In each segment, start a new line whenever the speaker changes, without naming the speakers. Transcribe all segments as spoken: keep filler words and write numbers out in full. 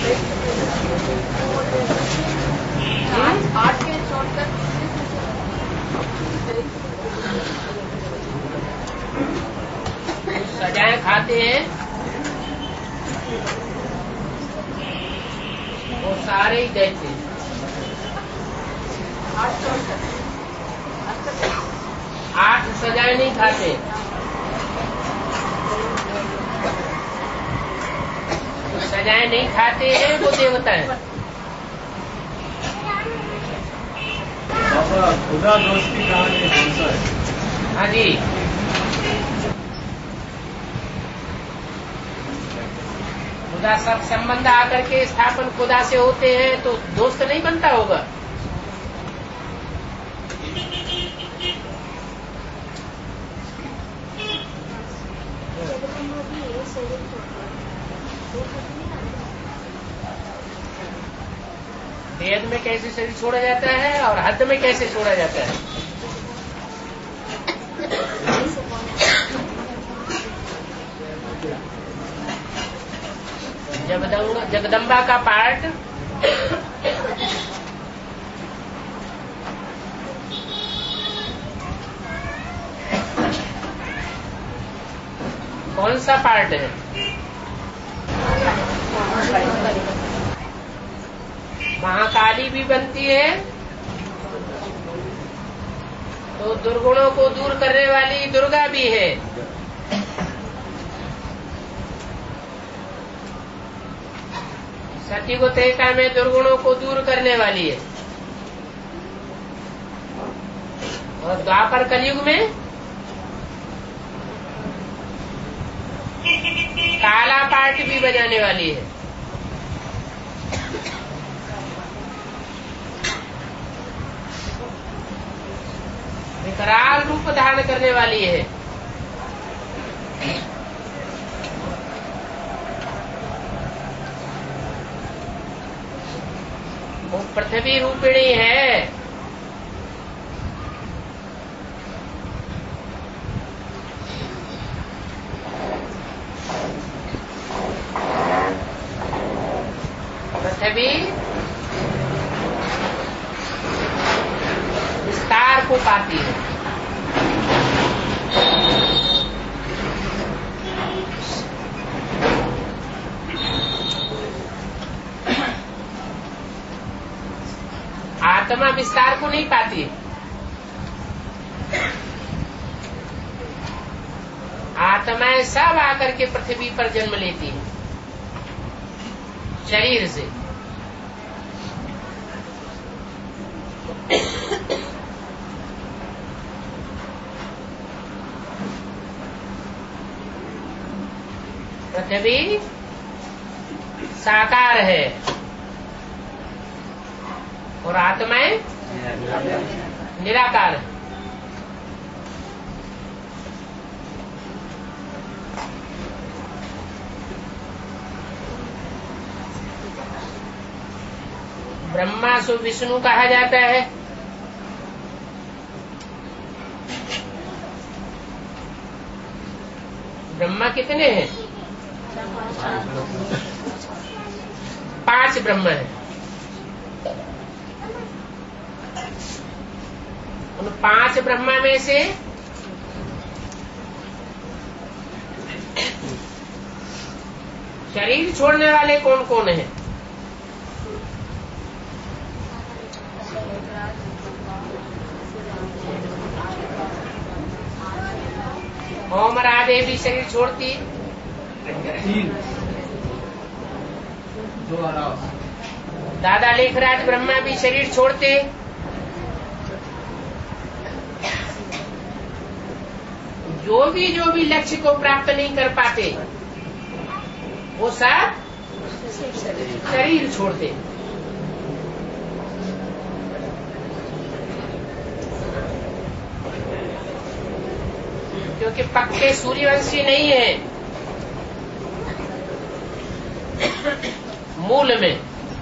आठ के छोड़कर
सजाएं खाते हैं वो सारे ही दैत्य हैं।
आठ छोड़कर
आठ सजाएं नहीं खाते। तो सजाएं नहीं खाते हैं वो देवता है।
खुदा दोस्त की कहानी कौन सा है?
हाँ जी, खुदा सब संबंध आकर के स्थापन खुदा से होते हैं तो दोस्त नहीं बनता होगा। वेद में कैसे शरीर छोड़ा जाता है और हद में कैसे छोड़ा जाता है? जगदम्बा जगदम्बा का पार्ट कौन सा पार्ट है? महाकाली भी बनती है तो दुर्गुणों को दूर करने वाली दुर्गा भी है। सती को त्रेता में दुर्गुणों को दूर करने वाली है और द्वापर कलयुग में काला पार्ट भी बजाने वाली है। विकराल रूप धारण करने वाली है। वो पृथ्वी रूपिणी है। पृथ्वी विस्तार को पाती है। आत्मा विस्तार को नहीं पाती। आत्माएं सब आकर के पृथ्वी पर जन्म लेती हैं शरीर से। पृथ्वी साकार है और आत्माएं निराकार है। ब्रह्मा सो विष्णु कहा जाता है। ब्रह्मा कितने हैं? पांच ब्रह्मा हैं। उन पांच ब्रह्मा में से शरीर छोड़ने वाले कौन कौन हैं? ओम राधे भी शरीर छोड़ती। दादा लेखराज ब्रह्मा भी शरीर छोड़ते। जो भी जो भी लक्ष्य को प्राप्त नहीं कर पाते वो सब शरीर छोड़ते। क्योंकि पक्के सूर्यवंशी नहीं है मूल में।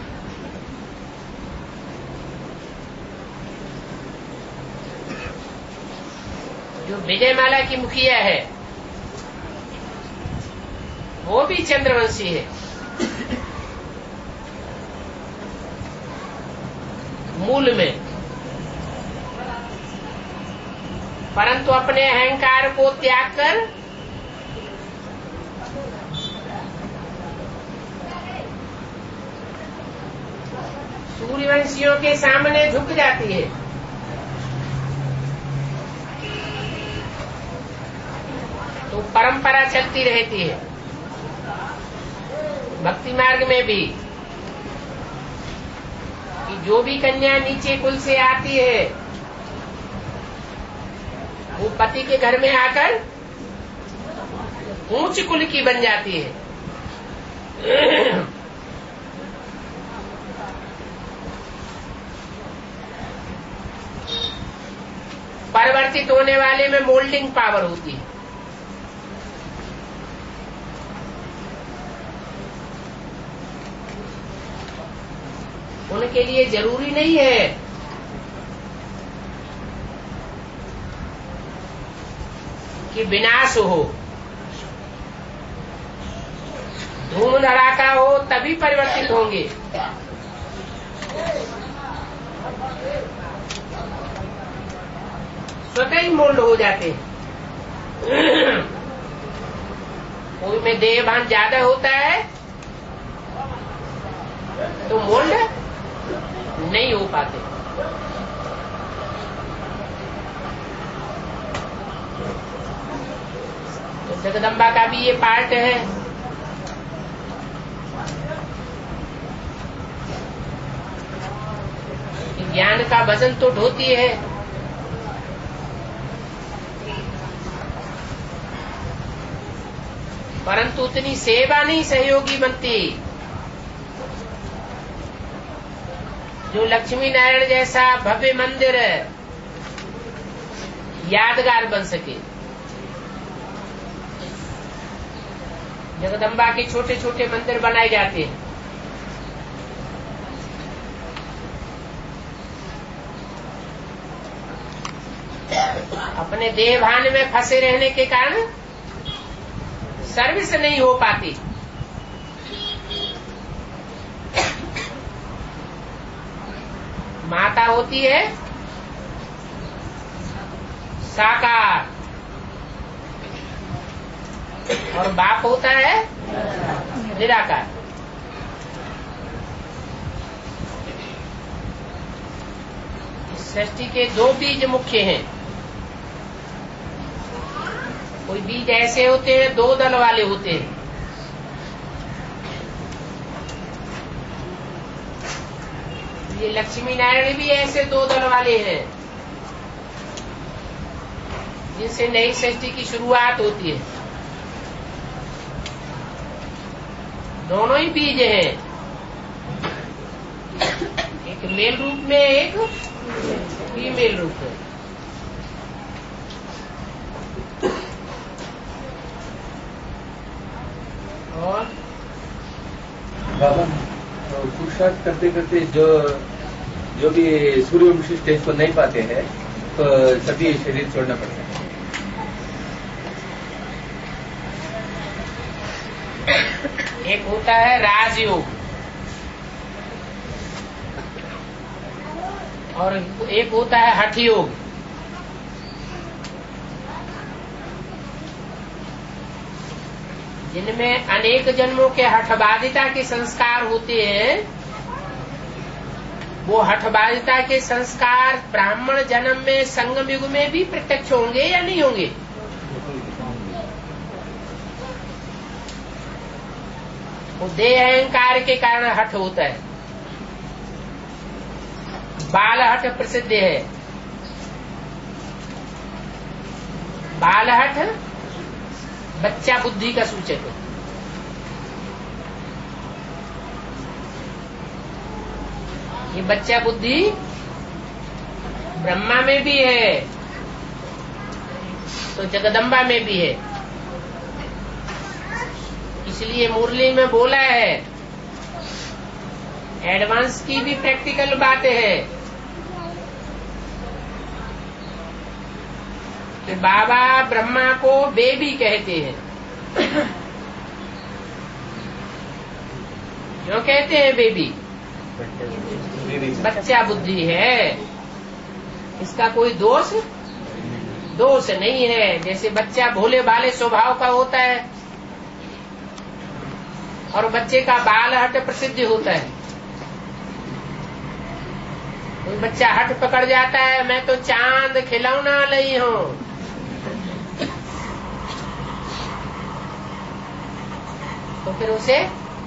जो विजयमाला की मुखिया है वो भी चंद्रवंशी है। मूल में, परंतु अपने अहंकार को त्याग कर सूर्यवंशियों के सामने झुक जाती है। तो परंपरा चलती रहती है भक्ति मार्ग में भी कि जो भी कन्या नीचे कुल से आती है वो पति के घर में आकर ऊंच कुल की बन जाती है। परिवर्तित होने वाले में मोल्डिंग पावर होती है। उनके लिए जरूरी नहीं है कि विनाश हो, धूम धड़ाका हो तभी परिवर्तित होंगे। स्वतः ही मोल्ड हो जाते हैं। कोई में देहभान ज्यादा होता है तो मोल्ड नहीं हो पाते। तो जगदम्बा का भी ये पार्ट है। ज्ञान का वजन तो ढोती है, परंतु उतनी सेवा नहीं सहयोगी बनती जो लक्ष्मी नारायण जैसा भव्य मंदिर यादगार बन सके। जगदम्बा के छोटे छोटे मंदिर बनाए जाते हैं, अपने देहभान में फंसे रहने के कारण सर्विस नहीं हो पाती। माता होती है साकार और बाप होता है निराकार। इस सृष्टि के दो बीज मुख्य हैं। कोई बीज ऐसे होते हैं दो दल वाले होते हैं, ये लक्ष्मी नारायण भी ऐसे दो दल वाले हैं जिनसे नई सृष्टि की शुरुआत होती है। दोनों ही बीज हैं, एक मेल रूप में एक फीमेल रूप में। और
बाबा तो पुरुषार्थ करते करते जो जो भी सूर्यवंशी स्टेज को नहीं पाते हैं तो सभी शरीर छोड़ना पड़ता है।
एक होता है राजयोग और एक होता है हठ योग। जिनमें अनेक जन्मों के हठबाधिता के संस्कार होते हैं, वो हठबाधिता के संस्कार ब्राह्मण जन्म में संगम युग में भी प्रत्यक्ष होंगे या नहीं होंगे? वो देह अहंकार के कारण हठ होता है। बाल हठ प्रसिद्ध है। बाल हठ बच्चा बुद्धि का सूचक है। ये बच्चा बुद्धि ब्रह्मा में भी है तो जगदम्बा में भी है। इसलिए मुरली में बोला है, एडवांस की भी प्रैक्टिकल बातें है कि बाबा ब्रह्मा को बेबी कहते हैं। क्यों कहते हैं बेबी?
बुद्धि नहीं है।
बच्चा बुद्धि है, इसका कोई दोष दोष नहीं है। जैसे बच्चा भोले भाले स्वभाव का होता है और बच्चे का बाल हट प्रसिद्ध होता है। कोई बच्चा हट पकड़ जाता है, मैं तो चांद खिलौना ली हूं, तो फिर उसे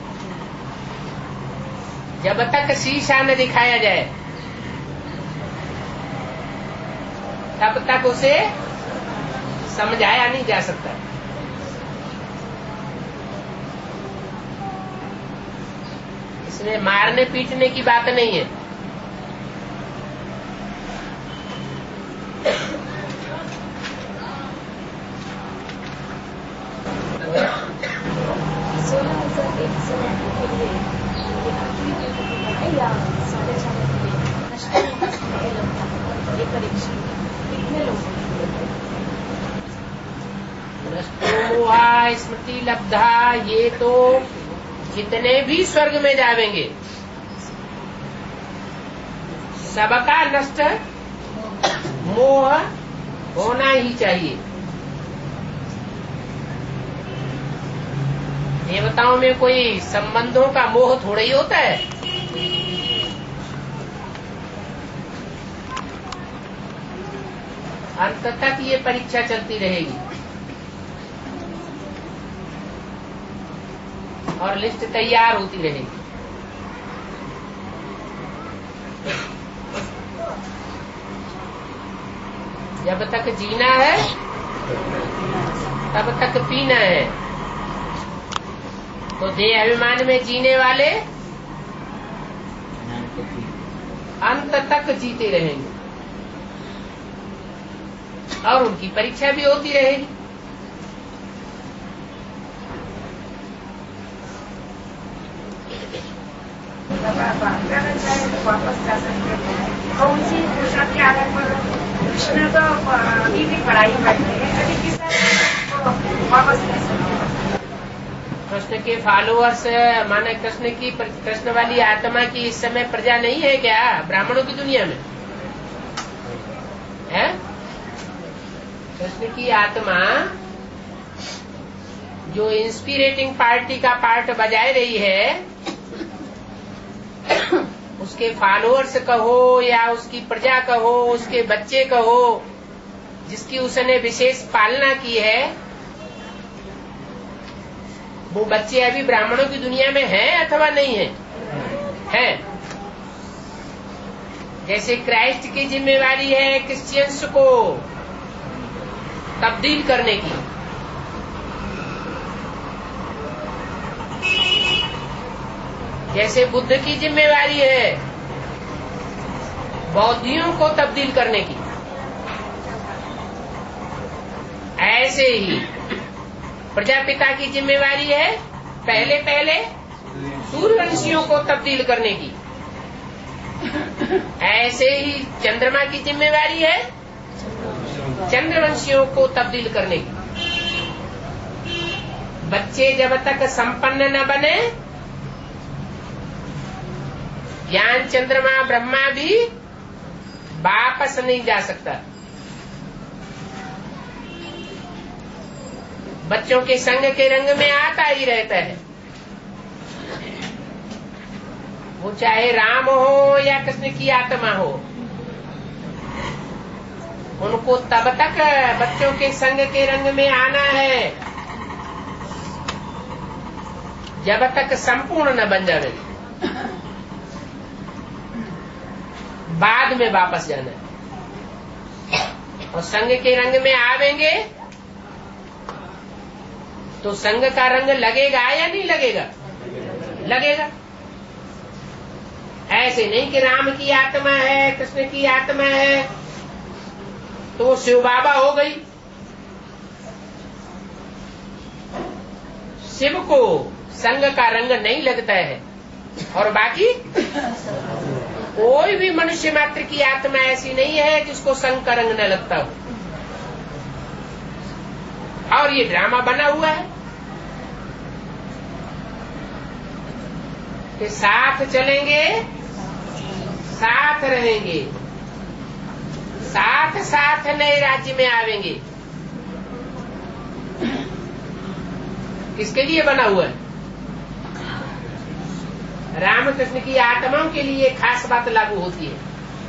जब तक शीशा न दिखाया जाए तब तक उसे समझाया नहीं जा सकता। इसमें मारने पीटने की बात नहीं है।
सोलह हजार एक सौ के लिए या साढ़े चार के लिए एक परीक्षा कितने लोग
नष्टोमोहा स्मृति लब्धा, ये तो जितने भी स्वर्ग में जावेंगे सबका नष्ट मोह होना ही चाहिए। देवताओं में कोई संबंधों का मोह थोड़ा ही होता है। अंत तक ये परीक्षा चलती रहेगी और लिस्ट तैयार होती रहेगी। जब तक जीना है तब तक पीना है, तो देह अभिमान में जीने वाले अंत तक जीते रहेंगे और उनकी परीक्षा भी होती रहेगी।
वापस जा सकते हैं और उसी पुरुषार्थ के आधार पर कृष्ण तो अभी भी पढ़ाई करते हैं, कभी किसी वापस नहीं सकते।
कृष्ण के फॉलोअर्स माने कृष्ण की कृष्ण वाली आत्मा की इस समय प्रजा नहीं है क्या ब्राह्मणों की दुनिया में है? कृष्ण की आत्मा जो इंस्पिरेटिंग पार्टी का पार्ट बजाए रही है, उसके फॉलोअर्स कहो या उसकी प्रजा कहो, उसके बच्चे कहो, जिसकी उसने विशेष पालना की है, वो बच्चे अभी ब्राह्मणों की दुनिया में हैं अथवा नहीं है? हैं। जैसे क्राइस्ट की जिम्मेवारी है क्रिश्चियंस को तब्दील करने की, जैसे बुद्ध की जिम्मेवारी है बौद्धियों को तब्दील करने की, ऐसे ही प्रजापिता की जिम्मेवारी है पहले पहले सूर्यवंशियों को तब्दील करने की, ऐसे ही चंद्रमा की जिम्मेवारी है चंद्रवंशियों को तब्दील करने की। बच्चे जब तक संपन्न न बने, ज्ञान चंद्रमा ब्रह्मा भी वापस नहीं जा सकता। बच्चों के संग के रंग में आता ही रहता है, वो चाहे राम हो या कृष्ण की आत्मा हो, उनको तब तक बच्चों के संग के रंग में आना है जब तक संपूर्ण न बन जावे, बाद में वापस जाना है। और संग के रंग में आवेंगे तो संग का रंग लगेगा या नहीं लगेगा? लगेगा। ऐसे नहीं कि राम की आत्मा है कृष्ण की आत्मा है तो वो शिव बाबा हो गई। शिव को संग का रंग नहीं लगता है और बाकी कोई भी मनुष्य मात्र की आत्मा ऐसी नहीं है जिसको संग का रंग न लगता हो। और ये ड्रामा बना हुआ है कि साथ चलेंगे साथ रहेंगे, साथ साथ नए राज्य में आवेंगे। किसके लिए बना हुआ है? रामकृष्ण की आत्माओं के लिए खास बात लागू होती है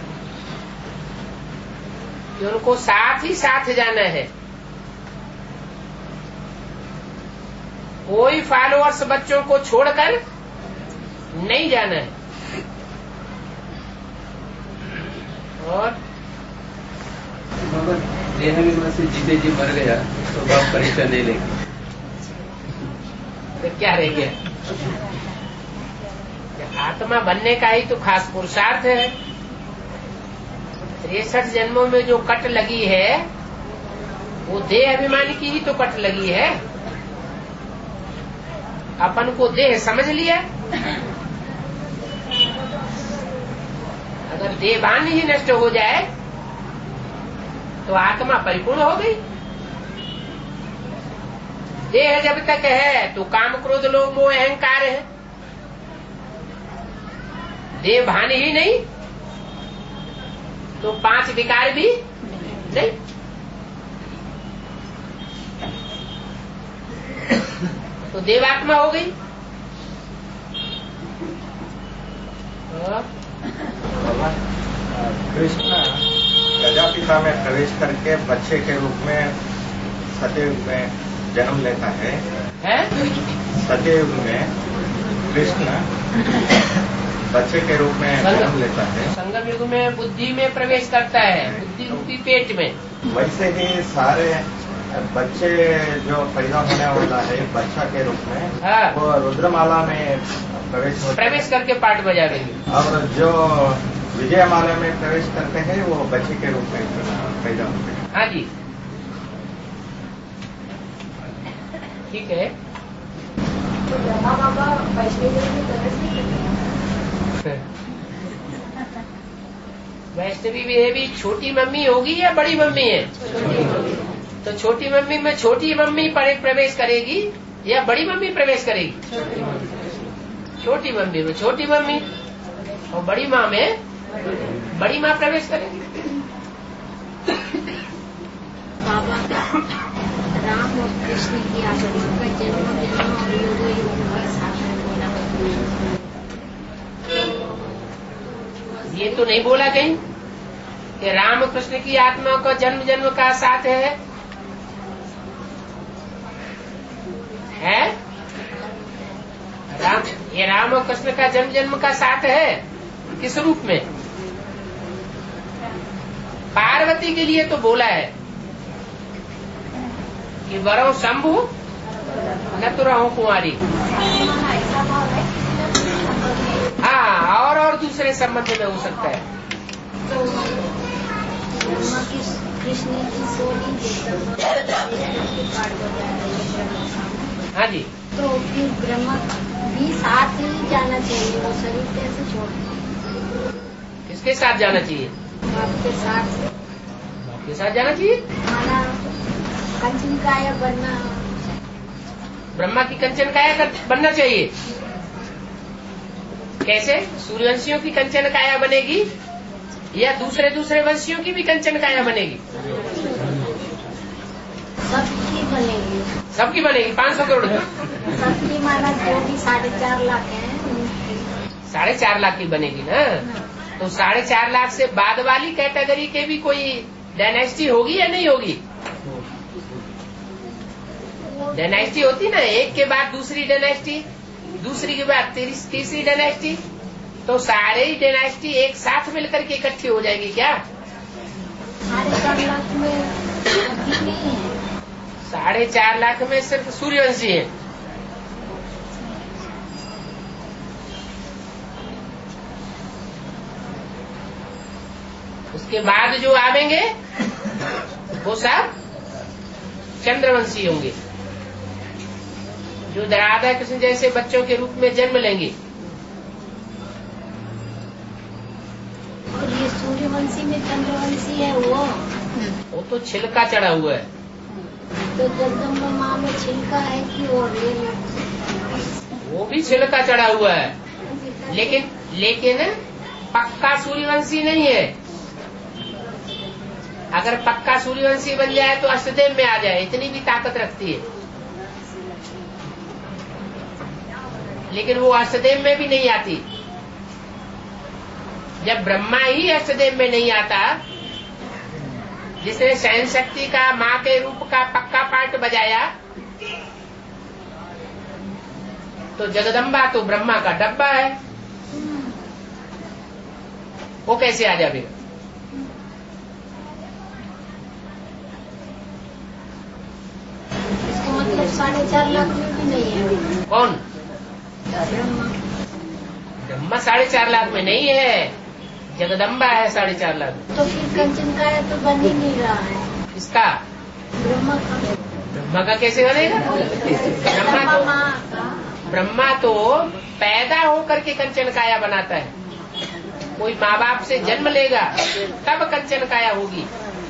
कि उनको साथ ही साथ जाना है। कोई फॉलोअर्स बच्चों को छोड़कर नहीं जाना है। और
देहाभिमान से जीते जी मर गया तो बाप परीक्षा नहीं लेंगे
तो क्या रह गया? आत्मा बनने का ही तो खास पुरुषार्थ है। तिरसठ जन्मों में जो कट लगी है वो देह अभिमानी की ही तो कट लगी है। अपन को देह समझ लिया, अगर देहभान ही नष्ट हो जाए तो आत्मा परिपूर्ण हो गई। देह जब तक है तो काम क्रोध लोभ मोह अहंकार है, देह भान ही नहीं तो पांच विकार भी नहीं। तो देवात्मा हो गई।
कृष्ण प्रजापिता में प्रवेश करके बच्चे के रूप में सतयुग में जन्म लेता है,
है?
सतयुग में कृष्ण बच्चे के रूप में जन्म लेता है,
संगम युग में बुद्धि में प्रवेश करता है, बुद्धि रूपी पेट में।
वैसे ही सारे बच्चे जो पैदा होने वाला है बच्चा के रूप में,
हाँ।
वो रुद्रमाला में प्रवेश होता है।
प्रवेश करके पाठ बजा देंगे।
और जो विजयमाला में प्रवेश करते हैं वो बच्चे के रूप में पैदा होते हैं।
हाँ जी, ठीक है।
तो ब्रह्मा बाबा वैष्णवी देवी में प्रवेश नहीं करते?
वैष्णवी देवी छोटी मम्मी होगी या बड़ी मम्मी है? तो छोटी मम्मी में छोटी मम्मी पर प्रवेश करेगी या बड़ी मम्मी प्रवेश करेगी? छोटी मम्मी में छोटी मम्मी, और बड़ी माँ में बड़ी माँ प्रवेश करेगी।
बाबा राम और कृष्ण की आत्मा का जन्म जन्म और युग युग का साथ होना।
ये तो नहीं बोला कहीं कि राम कृष्ण की आत्मा का जन्म जन्म का साथ है, है? राम, ये राम और कृष्ण का जन्म जन्म का साथ है। किस रूप में? पार्वती के लिए तो बोला है कि वरों शंभु न तो रहो कुंवारी। हाँ, और और दूसरे संबंध में हो सकता है।
तो ब्रह्मा की कृष्ण की सोनी
हाँ जी,
तो फिर ब्रह्मा भी साथ ही जाना चाहिए, वो शरीर कैसे छोड़?
किसके साथ जाना चाहिए?
आपके साथ
आपके साथ जाना चाहिए।
माना कंचन काया बनना,
ब्रह्मा की कंचन काया कर- बनना चाहिए। कैसे? सूर्यवंशियों की कंचन काया बनेगी या दूसरे दूसरे वंशियों की भी कंचन काया बनेगी?
सबकी बनेगी।
सबकी बनेगी। पाँच सौ करोड़ की
सबकी माना जो भी साढ़े चार लाख है
साढ़े चार लाख की बनेगी ना। तो साढ़े चार लाख से बाद वाली कैटेगरी के भी कोई डायनेस्टी होगी या नहीं होगी? डायनेस्टी होती ना, एक के बाद दूसरी डायनेस्टी, दूसरी के बाद तीसरी डायनेस्टी, तो सारे ही डायनेस्टी एक साथ मिलकर के इकट्ठी हो जाएगी क्या?
साढ़े चार लाख में कितनी है?
साढ़े चार लाख में सिर्फ सूर्यवंशी है। उसके बाद जो आवेंगे वो सब चंद्रवंशी होंगे, जो राधा कृष्ण जैसे बच्चों के रूप में जन्म लेंगे।
और ये सूर्यवंशी में चंद्रवंशी है वो
वो तो छिलका चढ़ा हुआ है।
तो जगदम्बा माँ में छिलका है कि और ये
वो भी छिलका चढ़ा हुआ है, लेकिन लेकिन पक्का सूर्यवंशी नहीं है। अगर पक्का सूर्यवंशी बन जाए तो अष्टदेव में आ जाए, इतनी भी ताकत रखती है। लेकिन वो अष्टदेव में भी नहीं आती। जब ब्रह्मा ही अष्टदेव में नहीं आता, जिसने सहन शक्ति का माँ के रूप का पक्का पार्ट बजाया, तो जगदम्बा तो ब्रह्मा का डब्बा है, वो कैसे आ जाएगा?
इसका मतलब साढ़े चार लाख में भी नहीं है।
कौन?
ब्रह्मा।
ब्रह्मा साढ़े चार लाख में नहीं है, जगदम्बा है साढ़े चार लाख में।
तो फिर कंचन का तो बन ही नहीं रहा है।
किसका?
ब्रह्मा का।
ब्रह्मा का कैसे बनेगा? ब्रह्मा तो ब्रह्मा तो पैदा होकर के कंचन काया बनाता है। कोई माँ बाप से जन्म लेगा तब कंचन काया होगी।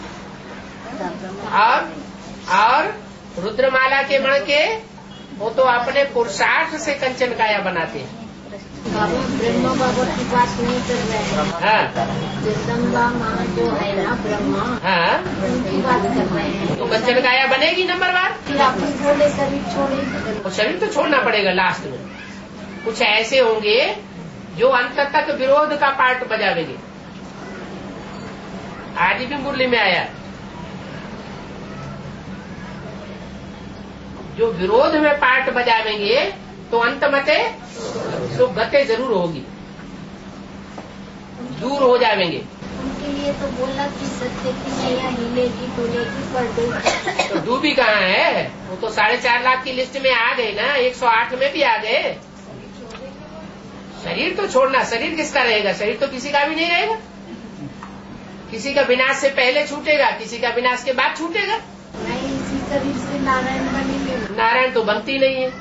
और और रुद्रमाला के बण के वो तो अपने पुरुषार्थ से कंचन काया बनाते हैं।
बाबा ब्रह्मा बाबा की बात नहीं कर रहे हैं।
हाँ,
जगदम्बा माँ जो है ना ब्रह्मा,
हाँ,
उनकी बात कर रहे हैं।
तो कंचन काया बनेगी नंबर बार।
फिर अपनी बोले शरीर छोड़े,
और शरीर तो छोड़ना पड़ेगा लास्ट में। कुछ ऐसे होंगे जो अंत तक विरोध का पार्ट बजावेंगे। आज भी मुरली में आया, जो विरोध में पार्ट बजावेंगे तो अंत मते तो गते जरूर होगी, दूर हो जाएंगे।
उनके लिए तो बोला कि सत्य की नैया हिलेगी डुलेगी पर डूब।
तो डूबी कहाँ है? वो तो साढ़े चार लाख की लिस्ट में आ गए ना, एक सौ आठ में भी आ गए। शरीर तो छोड़ना, शरीर किसका रहेगा? शरीर तो किसी का भी नहीं रहेगा। किसी का विनाश से पहले छूटेगा, किसी का विनाश के बाद छूटेगा।
नहीं, इसी शरीर से नारायण बनेंगे।
नारायण तो बनती नहीं है।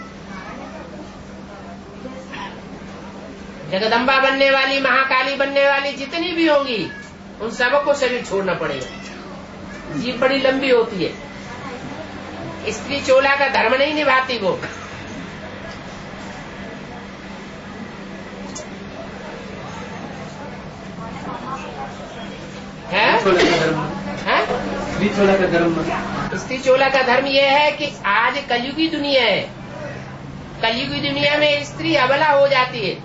जगदम्बा बनने वाली, महाकाली बनने वाली जितनी भी होंगी, उन सबको शरीर छोड़ना पड़ेगा। जीभ बड़ी लंबी होती है, स्त्री चोला का धर्म नहीं निभाती वो। है? है?
स्त्री चोला का धर्म,
स्त्री चोला का धर्म यह है कि आज कलयुगी दुनिया है। कलयुगी दुनिया में स्त्री अबला हो जाती है।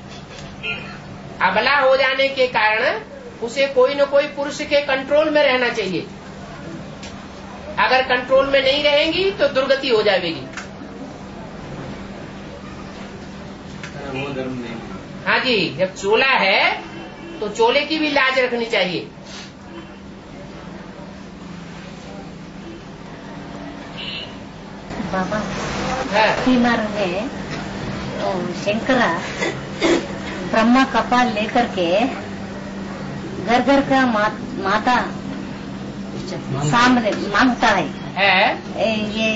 अबला हो जाने के कारण उसे कोई न कोई पुरुष के कंट्रोल में रहना चाहिए। अगर कंट्रोल में नहीं रहेंगी तो दुर्गति हो जाएगी।
वो धर्म नहीं।
हाँ जी, जब चोला है तो चोले की भी लाज रखनी चाहिए।
बाबा
हाँ।
बीमार है तो शंकरा ब्रह्मा कपाल लेकर के घर घर का मा, माता सामने मांगता है,
है?
ए, ये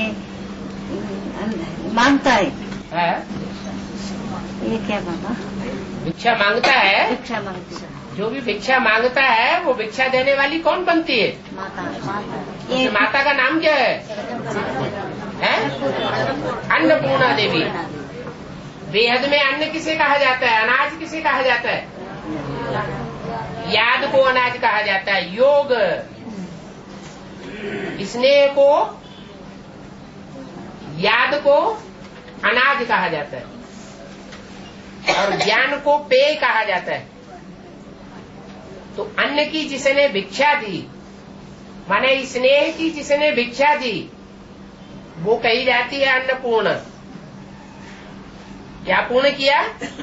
मांगता है,
है?
ये क्या बाबा?
भिक्षा मांगता है।
भिक्षा मांगती है।
जो भी भिक्षा मांगता है वो भिक्षा देने वाली कौन बनती है?
माता। माता
उस माता का नाम क्या है? है? अन्नपूर्णा देवी। बेहद में अन्न किसे कहा जाता है? अनाज किसे कहा जाता है? याद को अनाज कहा जाता है। योग स्नेह को, याद को अनाज कहा जाता है और ज्ञान को पेय कहा जाता है। तो अन्न की जिसने भिक्षा दी, माने स्नेह की जिसने भिक्षा दी, वो कही जाती है अन्नपूर्ण। क्या पूर्ण किया?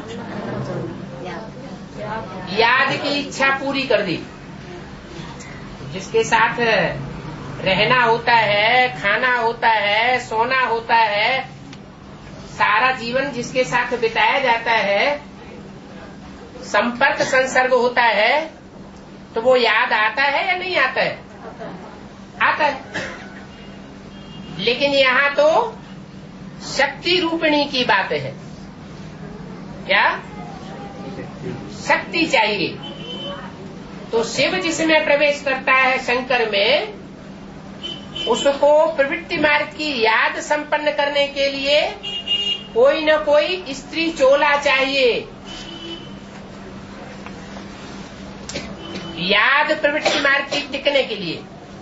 याद की इच्छा पूरी कर दी। जिसके साथ रहना होता है, खाना होता है, सोना होता है, सारा जीवन जिसके साथ बिताया जाता है, संपर्क संसर्ग होता है, तो वो याद आता है या नहीं आता है? आता है। लेकिन यहाँ तो शक्ति रूपिणी की बात है। क्या? शक्ति चाहिए। तो शिव जिसमें प्रवेश करता है शंकर में, उसको प्रवृत्ति मार्ग की याद संपन्न करने के लिए कोई न कोई स्त्री चोला चाहिए। याद प्रवृत्ति मार्ग की टिकने के लिए,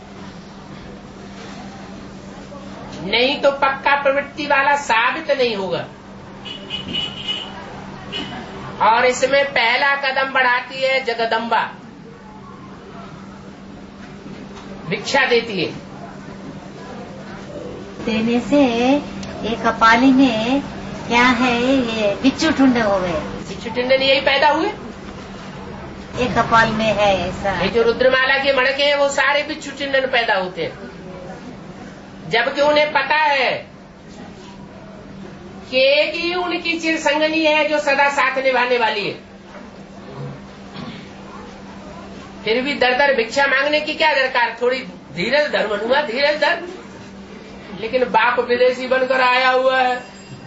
नहीं तो पक्का प्रवृत्ति वाला साबित नहीं होगा। और इसमें पहला कदम बढ़ाती है जगदम्बा, भिक्षा देती है।
देने से ये कपाली में क्या है, ये बिच्छू टुंडे हो गए।
बिच्छू टुंडे यही पैदा हुए,
ये कपाल में है ऐसा।
ये जो रुद्रमाला के मणके हैं वो सारे बिच्छू टुंडे पैदा होते हैं, जबकि उन्हें पता है कि एक ही उनकी चिर संगनी है जो सदा साथ निभाने वाली है। फिर भी दर दर भिक्षा मांगने की क्या दरकार, थोड़ी धीरज धर मनुआ, धीरज धर। लेकिन बाप विदेशी बनकर आया हुआ है,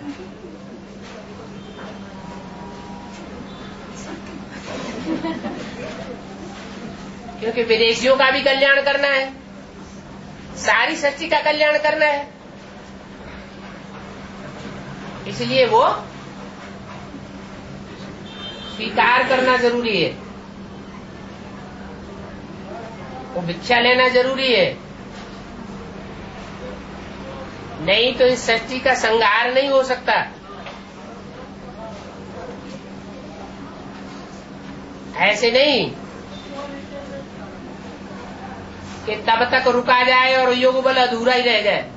क्योंकि विदेशियों का भी कल्याण करना है, सारी सृष्टि का कल्याण करना है, इसलिए वो स्वीकार करना जरूरी है, वो भिक्षा लेना जरूरी है। नहीं तो इस सृष्टि का संहार नहीं हो सकता। ऐसे नहीं कि तब तक रुका जाए और योग बल अधूरा ही रह जाए।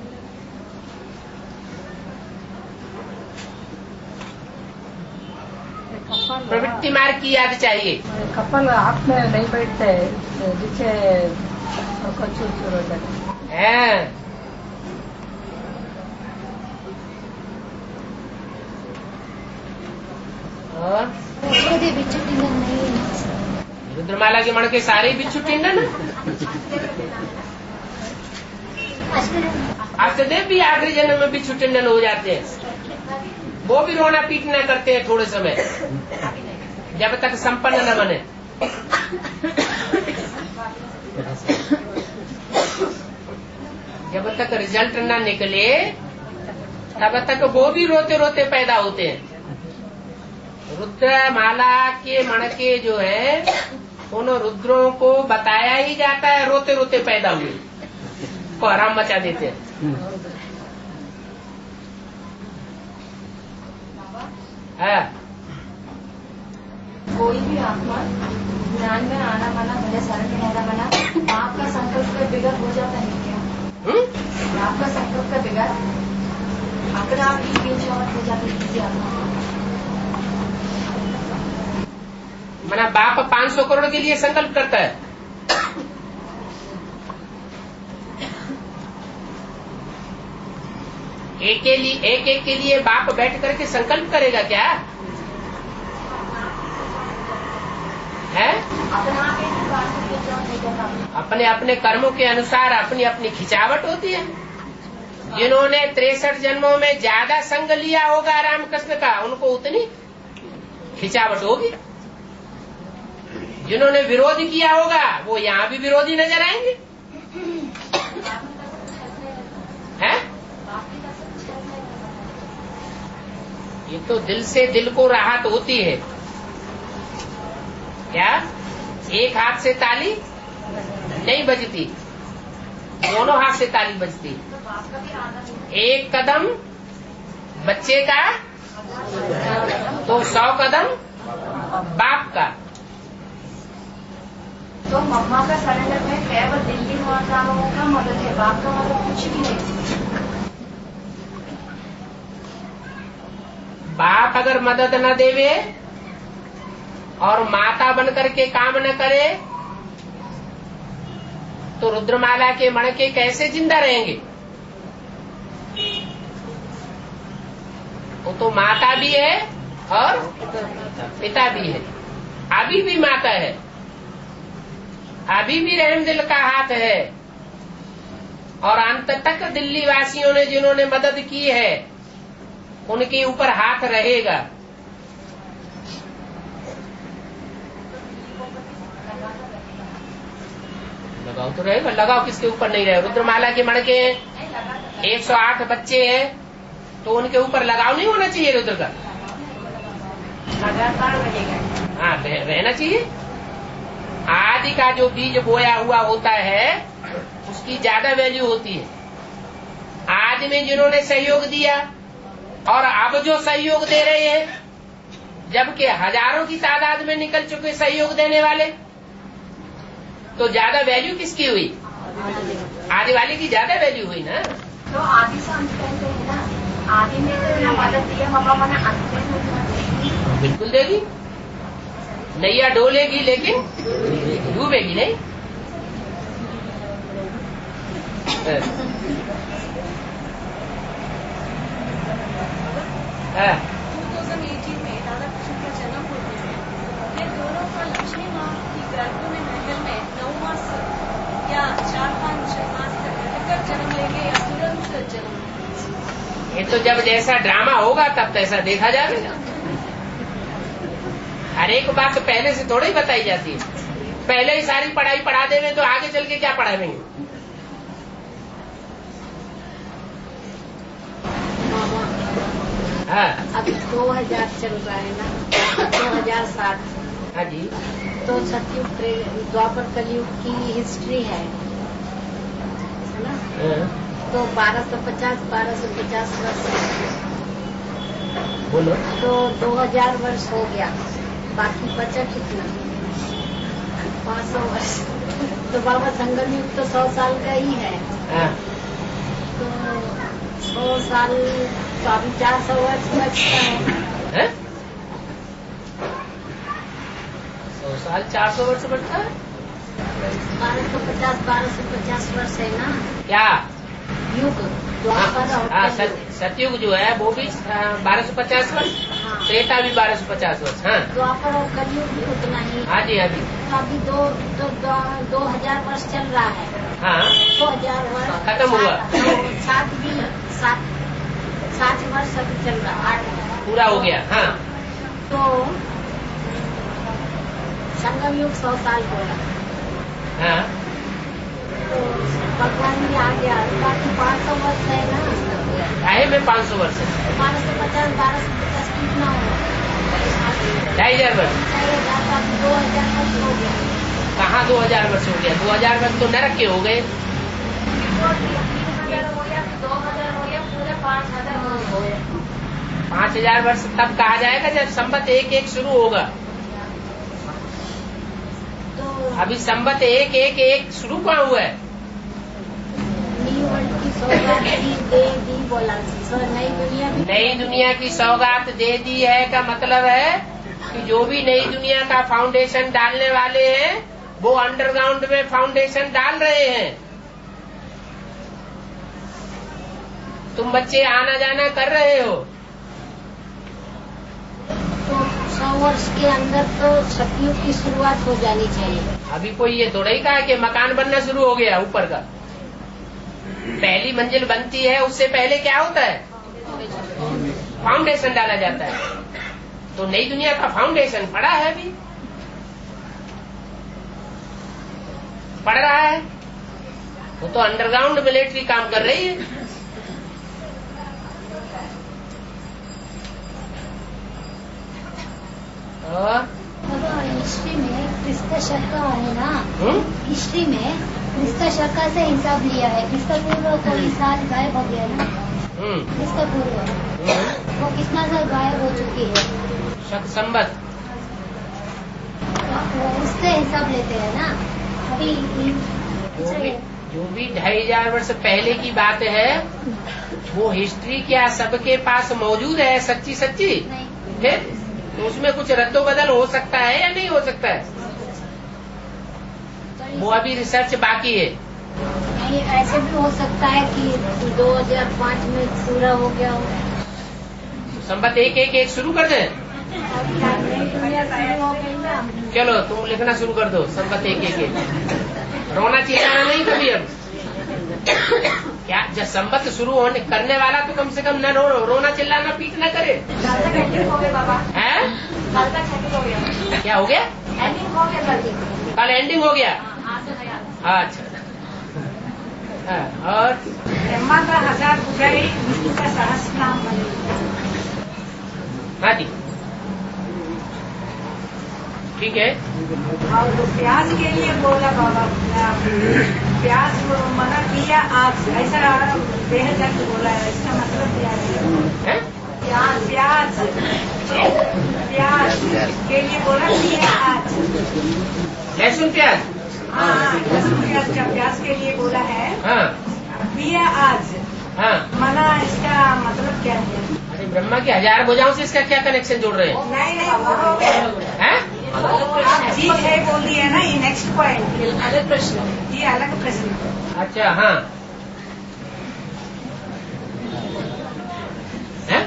प्रवृत्ति मार्ग की याद चाहिए।
कपल हाथ में नहीं बैठते, नीचे चूर चूर हो जाते
हैं। और रुद्रमाला के मणके सारे ही बिच्छू टिंडन। अष्टदेव भी आखिरी जन्म में बिच्छू टिंडन हो जाते हैं, वो भी रोना पीटना करते हैं थोड़े समय, जब तक संपन्न न बने। जब तक रिजल्ट न निकले तब तक वो भी रोते रोते पैदा होते हैं। रुद्रमाला के मणके जो है उन रुद्रों को बताया ही जाता है रोते रोते पैदा हुए, को आराम मचा देते हैं। है
कोई भी आत्मा ज्ञान में आना मना मुझे शरण में रहना मना, आपका संकल्प का बिगड़ हो जाता है क्या? आपका संकल्प का बिगड़ अगर आप हो जाते किसी आत्मा,
मना बाप पाँच सौ करोड़ के लिए संकल्प करता है, एक के लिए एक एक के लिए बाप बैठ करके संकल्प करेगा क्या है? अपने अपने कर्मों के अनुसार अपनी अपनी खिंचावट होती है। जिन्होंने तिरसठ जन्मों में ज्यादा संग लिया होगा रामकृष्ण का, उनको उतनी खिंचावट होगी। जिन्होंने विरोध किया होगा वो यहाँ भी विरोधी नजर आएंगे। हैं? ये तो दिल से दिल को राहत होती है। क्या एक हाथ से ताली नहीं बजती, दोनों हाथ से ताली बजती। एक कदम बच्चे का तो सौ कदम बाप का।
तो मम्मा का सरेंडर में केवल दिल्ली माताओं का मदद है, बाप का मदद कुछ भी नहीं।
बाप अगर मदद न देवे और माता बनकर के काम न करे तो रुद्रमाला के मणके कैसे जिंदा रहेंगे? वो तो माता भी है और पिता भी है, अभी भी माता है, अभी भी रहम दिल का हाथ है, और अंत तक दिल्ली वासियों ने जिन्होंने मदद की है उनके ऊपर हाथ रहेगा। लगाओ तो रहेगा, लगाओ किसके ऊपर नहीं रहे। रुद्रमाला के मणके एक सौ आठ बच्चे हैं तो उनके ऊपर लगाव नहीं होना चाहिए रुद्र का,
लगातार रहेगा।
हाँ रहना चाहिए। आदि का जो बीज बोया हुआ होता है उसकी ज्यादा वैल्यू होती है। आदि में जिन्होंने सहयोग दिया और अब जो सहयोग दे रहे हैं, जबकि हजारों की तादाद में निकल चुके सहयोग देने वाले, तो ज्यादा वैल्यू किसकी हुई? आदि वाले की ज्यादा वैल्यू हुई ना।
तो आदि से अंत कहते हैं ना, आदि में तो बिना मदद दिया बाबा मैंने अंत में
बिल्कुल देगी, नैया डोलेगी लेकिन डूबेगी नहीं। हाँ।
दो हज़ार अठारह में राधा कृष्ण का जन्म होते हैं, ये दोनों का लक्ष्मी माँ की गर्भ में महल में नौ मास या चार पाँच मास तक रहकर जन्म लेंगे या तुरंत जन्म?
ये तो जब जैसा ड्रामा होगा तब तैसा देखा जाएगा। हर एक बात तो पहले से थोड़ी बताई जाती है। पहले ही सारी पढ़ाई पढ़ा देंगे तो आगे चल के क्या पढ़ाएंगे? हाँ।
अभी दो हजार चल रहा है ना, दो हजार सात।
हाँ जी।
तो सतयुग द्वापर कलयुग की हिस्ट्री है ना।
हाँ।
तो बारह सौ पचास बारह सौ पचास वर्ष
बोलो।
तो दो हजार वर्ष हो गया, बाकी बचा कितना? पाँच सौ वर्ष। तो बाबा संगम युग तो सौ साल का ही है।
हाँ।
तो सौ साल तो अभी चार सौ वर्ष बचता है।
सौ साल चार सौ वर्ष बचता है।
बारह सौ पचास बारह सौ पचास वर्ष है ना
क्या
युग? द्वापर और
हाँ,
कलयुग।
सतयुग जो है वो भी बारह सौ पचास वर्ष, त्रेता भी बारह सौ पचास वर्ष। हाँ।
द्वापर और कलयुग भी उतना ही।
हाँ जी, हाँ जी।
तो अभी दो दो, दो, दो हजार वर्ष चल रहा है।
हाँ।
दो हजार वर्ष
खत्म हुआ।
सात भी सात सात वर्ष अभी चल रहा है,
पूरा हो गया। हाँ।
तो संगम युग सौ साल हो रहा।
हाँ।
तो भगवान भी आ गया, बाकी पाँच सौ वर्ष है ना।
ढाई में पाँच सौ वर्ष है।
बारह सौ पचास बारह सौ पचास कितना हो?
ढाई हजार वर्ष।
दो हजार वर्ष हो गया।
कहाँ दो हजार वर्ष हो गया? दो हजार वर्ष तो नरक के हो गए।
तीन हजार हो गया, दो हजार हो गया, पूरे पाँच हजार हो गया।
पाँच हजार वर्ष तब कहा जाएगा जब संवत एक एक शुरू होगा।
तो
अभी संवत एक एक एक शुरू कहाँ हुआ है?
न्यू वर्ल्ड की सौगात दी दे दी बोला, सर नई दुनिया भी
नई दुनिया की सौगात दे दी है का मतलब है कि जो भी नई दुनिया का फाउंडेशन डालने वाले हैं वो अंडरग्राउंड में फाउंडेशन डाल रहे हैं। तुम बच्चे आना जाना कर रहे हो।
तो सौ वर्ष के अंदर तो सतयुग की शुरुआत हो जानी चाहिए।
अभी कोई ये थोड़ा ही कहा कि मकान बनना शुरू हो गया ऊपर का। पहली मंजिल बनती है उससे पहले क्या होता है? फाउंडेशन डाला जाता है। तो नई दुनिया का फाउंडेशन पड़ा है, अभी पड़ रहा है। वो तो अंडरग्राउंड मिलिट्री काम कर रही है। और
हिस्ट्री में क्रिस्ता शर्का है ना,
हम्म?
हिस्ट्री में क्रिस्ता शर्का से हिसाब लिया है। क्रिस्ता पूर्व कोई साल गायब हो गया ना,
हम्म,
क्रिस्ता पूर्व
हम्म,
वो कितना साल गायब हो चुकी है,
शक संबत।
तो उससे हिसाब लेते हैं ना। अभी
जो भी जो भी ढाई हजार वर्ष पहले की बात है वो हिस्ट्री क्या सबके पास मौजूद है? सच्ची सच्ची
नहीं
फिर तो उसमें कुछ रद्दो बदल हो सकता है या नहीं हो सकता है? वो अभी रिसर्च बाकी है।
नहीं, ऐसे भी हो सकता है कि दो हजार पाँच में पूरा हो गया हो।
संबत एक एक एक शुरू कर दें।
दुनिया शुरू हो गई ना।
चलो तुम लिखना शुरू कर दो संबत एक एक एक। रोना चिल्लाना नहीं कभी अब। क्या जब संबत शुरू होने करने वाला तो कम से कम न रो रोना चिल्लाना पीट न करे।
कल तक एंडिंग हो गया बाबा,
हैं?
कल तक एंडिंग हो गया,
क्या हो गया?
एंडिंग हो गया कल तक।
कल एंडिंग हो गया।
आज से नया।
अच्छा। हाँ, और
ब्रह्मा का हजार बुझाई, विष्णु का सहस्र नाम बने।
हाँ जी। ठीक है।
और प्याज के लिए बोला बाबा, प्याज मना किया आज, ऐसा बेहद करके बोला है, इसका मतलब क्या है? प्याज प्याज प्याज के लिए बोला किया आज,
लहसुन प्याज।
हाँ लहसुन प्याज का प्याज के लिए बोला है।
हाँ
किया आज।
हाँ
मना इसका मतलब क्या है?
अरे ब्रह्मा की हजार भुजाओं से इसका क्या कनेक्शन जोड़ रहे हैं?
नहीं नहीं
हैं?
आप जीत है बोल दिया ना, ये नेक्स्ट पॉइंट अलग प्रश्न, ये अलग प्रश्न।
अच्छा हाँ हैं?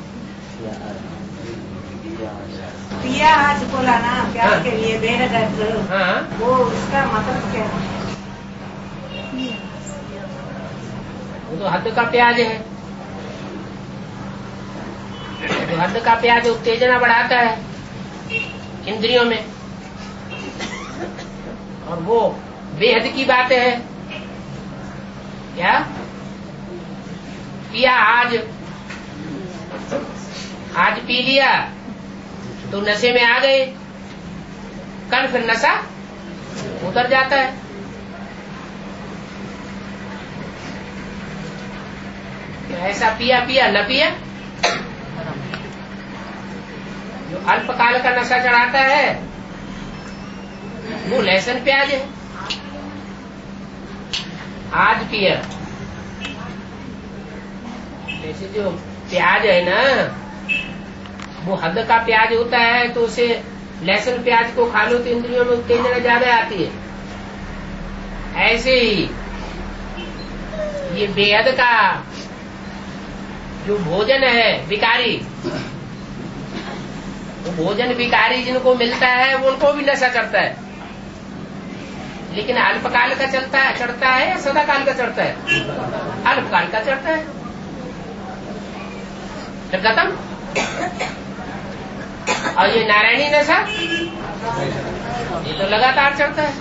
पिया आज बोला ना प्याज
हाँ।
के लिए बेहद,
हाँ
वो उसका मतलब क्या है?
वो तो हद का प्याज है, तो हद का प्याज उत्तेजना बढ़ाता है इंद्रियों में, और वो बेहद की बात है। क्या पिया आज, आज पी लिया तो नशे में आ गए, कल फिर नशा उतर जाता है। ऐसा पिया पिया न पिया, जो अल्पकाल का नशा चढ़ाता है वो लहसुन प्याज है। आज पिया, जैसे जो प्याज है ना वो हद का प्याज होता है, तो उसे लहसुन प्याज को खा लो तो इंद्रियों में उत्तेजना ज्यादा आती है। ऐसे ही ये बेहद का जो भोजन है विकारी, वो भोजन विकारी जिनको मिलता है वो उनको भी नशा चढ़ता है, लेकिन अल्पकाल का चलता है चढ़ता है या सदा काल का चढ़ता है? अल्पकाल का चढ़ता है, फिर खत्म। और ये नारायणी नशा ये तो लगातार चढ़ता है।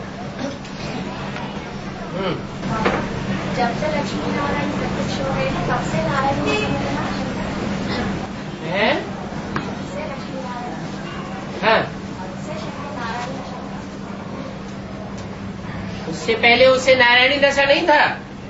हम्म
जब से लक्ष्मी नारायण प्रत्यक्ष हो गए तब से नारायण
है। हाँ उससे पहले उससे नारायणी नशा नहीं था,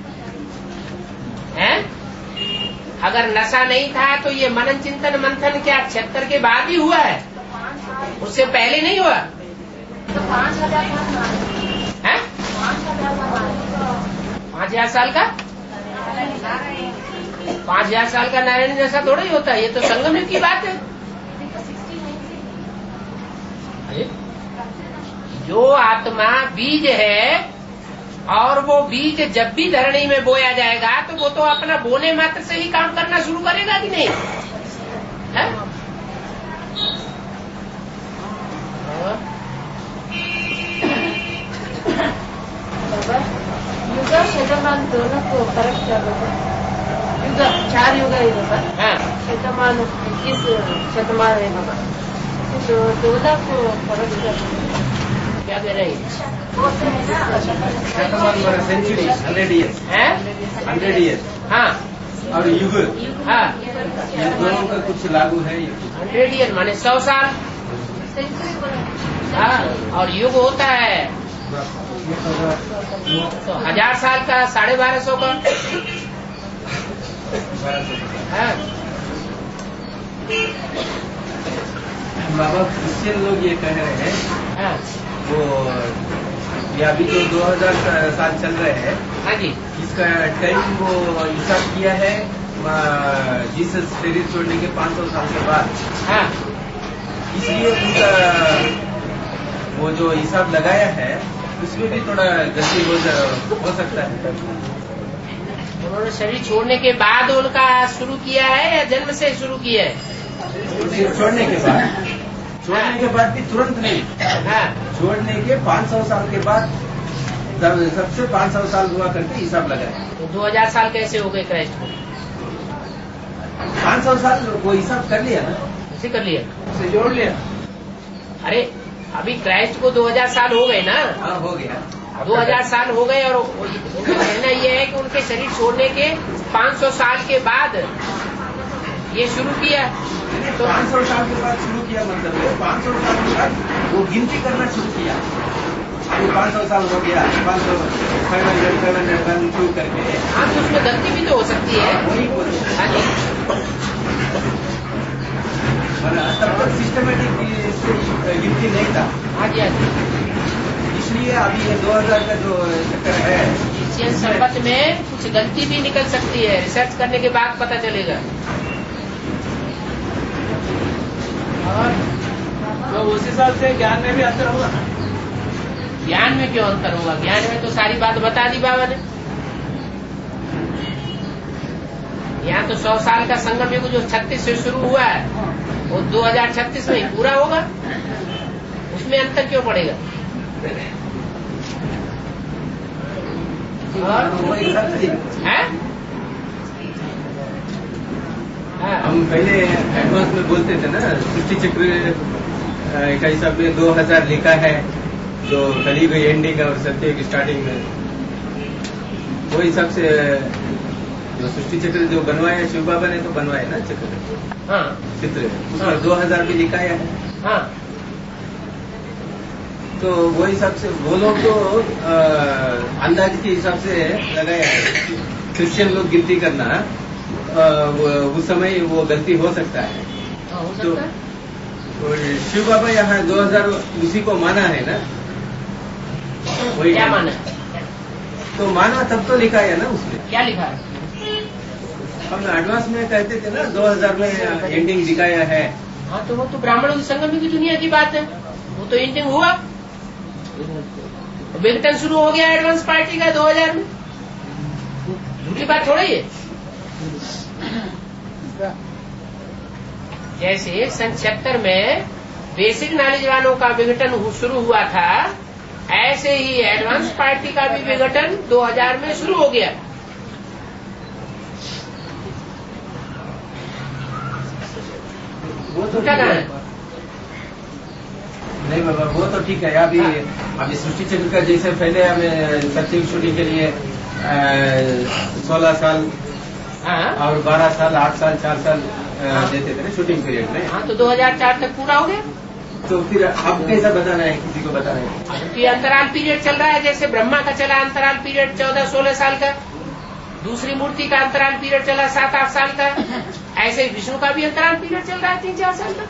हैं? अगर नशा नहीं था तो ये मनन चिंतन मंथन क्या छिहत्तर के बाद ही हुआ है, उससे पहले नहीं हुआ।
तो पाँच हजार
है
पाँच हजार
पाँच हजार साल का पाँच हजार साल का नारायणी नशा थोड़ा ही होता है, ये तो संगम की बात है। अरे जो आत्मा बीज है और वो बीज जब भी धरणी में बोया जाएगा तो वो तो अपना बोने मात्र से ही काम करना शुरू करेगा कि नहीं है?
युग शतमान दोनों को फर्क कर रहा है। युग चार युग है बाबा, शतमान इक्कीस शतमान है बाबा, तो दोनों को फर्क कर रहा है।
क्या कह रहे हैं?
शतमान सेंचुरी, हंड्रेड ईयर्स
हैं?
हंड्रेड ईयर्स
हाँ
और युग,
हाँ
इन दोनों का कुछ लागू है।
हंड्रेड ईयर माने सौ साल। हाँ और युग होता है तो हजार साल का, साढ़े बारह सौ का। हाँ
बाबा क्रिश्चियन लोग ये कह रहे हैं
हाँ
वो ये अभी जो दो हजार साल चल रहे हैं,
हाँ जी,
इसका टाइम वो हिसाब किया है जीसस शरीर छोड़ने के पाँच सौ साल के बाद।
हाँ
इसलिए उनका वो जो हिसाब लगाया है उसमें भी थोड़ा गलती हो, हो सकता है।
उन्होंने शरीर छोड़ने के बाद उनका शुरू किया है या जन्म से शुरू किया है?
छोड़ने के बाद, छोड़ने के बाद भी तुरंत नहीं,
हाँ
छोड़ने के पाँच सौ साल के बाद सबसे पाँच सौ साल हुआ करके हिसाब लगाया।
तो दो हजार साल कैसे हो गए क्राइस्ट को?
पाँच सौ साल वो हिसाब कर लिया ना,
कैसे कर लिया?
उसे जोड़ लिया।
अरे अभी क्राइस्ट को दो हजार साल हो गए ना।
हाँ हो गया,
दो हजार साल हो गए और उनका कहना यह है कि उनके शरीर छोड़ने के पाँच सौ साल के बाद ये शुरू किया।
तो पाँच सौ साल के बाद शुरू किया, मतलब है पाँच सौ साल के बाद वो गिनती करना शुरू किया। अभी पाँच सौ साल हो गया, पाँच सौ five hundred seven hundred one शुरू करके।
हाँ, तो उसमें गलती भी तो हो सकती है।
वही
हाँ जी,
तब तक सिस्टमेटिक गिनती नहीं था।
हाँ जी, हाँ जी।
इसलिए अभी ये दो हजार का जो चक्कर है,
एशियन संपत्ति में कुछ गलती भी निकल सकती है, रिसर्च करने के बाद पता चलेगा।
और तो उस हिसाब से ज्ञान में भी अंतर होगा।
ज्ञान में क्यों अंतर होगा? ज्ञान में तो सारी बात बता दी बाबा ने। यहाँ तो सौ साल का संगम युग जो छत्तीस से शुरू हुआ है वो दो हजार छत्तीस में ही पूरा होगा, उसमें अंतर क्यों पड़ेगा? है?
हम पहले एडवांस में बोलते थे ना, सृष्टि चक्र का हिसाब में दो हजार लिखा है, तो कली गई एंडिंग और सत्य की स्टार्टिंग में, वो हिसाब से जो सृष्टि चक्र जो बनवाया शिव बाबा ने तो बनवाया ना चक्र,
हाँ,
चित्र उसमें दो हजार भी लिखाया है।
हाँ, तो
वो हिसाब से वो लोग तो अंदाज के हिसाब से लगाया है। क्रिश्चियन लोग गिनती करना आ, उस समय वो गलती हो सकता है।
हाँ, हो
तो,
सकता है।
तो शिव बाबा यहाँ दो हजार उसी को माना है ना, वही
क्या माना?
तो माना तब तो लिखा है ना उसमें।
क्या लिखा है?
हम एडवांस में कहते थे ना दो हजार में एंडिंग दिखाया है।
हाँ, तो वो तो ब्राह्मणों की संगम की दुनिया की बात है, वो तो एंडिंग हुआ, विघटन शुरू हो गया एडवांस पार्टी का दो हजार में। झूठी बात थोड़ी है। जैसे सन छिहत्तर में बेसिक नॉलेज वालों का विघटन शुरू हुआ था, ऐसे ही एडवांस पार्टी का भी विघटन दो हजार में शुरू हो गया।
वो तो ठीक है। नहीं बाबा, वो तो ठीक है। अभी अभी सृष्टि चक्र का जैसे पहले हमें सत्य शूटिंग के लिए सोलह साल
हाँ,
और बारह साल, आठ साल, चार साल देते थे ना शूटिंग पीरियड में।
हाँ, तो दो हजार चार तक पूरा हो गया।
तो फिर अब कैसा बताना है, किसी को बताना है?
क्योंकि अंतराल पीरियड चल रहा है, जैसे ब्रह्मा का चला अंतराल पीरियड चौदह सोलह साल का, दूसरी मूर्ति का अंतराल पीरियड चला सात आठ साल का, ऐसे ही विष्णु का भी अंतराल पीरियड चल रहा है तीन चार साल का।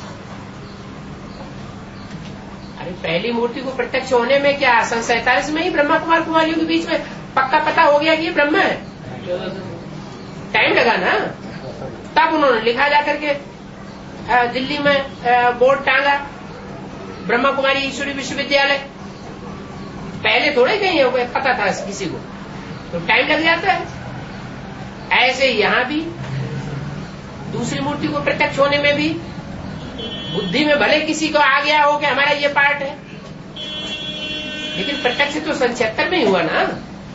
अरे पहली मूर्ति को प्रत्यक्ष होने में क्या सन सैतालीस में ही ब्रह्मा कुमार कुमारियों के बीच में पक्का पता हो गया कि ये ब्रह्मा है। टाइम लगा ना, तब उन्होंने लिखा जा करके दिल्ली में बोर्ड टांगा, ब्रह्मा कुमारी ईश्वरी विश्वविद्यालय। पहले थोड़े कहीं पता था किसी को, तो टाइम लग जाता है। ऐसे ही यहां भी दूसरी मूर्ति को प्रत्यक्ष होने में भी बुद्धि में भले किसी को आ गया हो कि हमारा ये पार्ट है, लेकिन प्रत्यक्ष तो सन छिहत्तर में ही हुआ ना,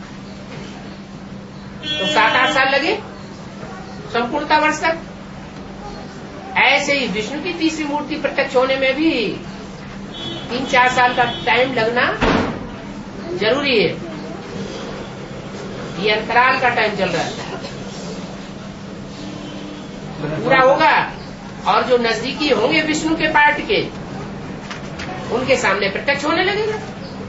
तो सात आठ साल लगे संपूर्णता वर्ष तक। ऐसे ही विष्णु की तीसरी मूर्ति प्रत्यक्ष होने में भी तीन चार साल का टाइम लगना जरूरी है। ये अंतराल का टाइम चल रहा है, पूरा होगा। और जो नजदीकी होंगे विष्णु के पार्ट के, उनके सामने प्रत्यक्ष होने लगेगा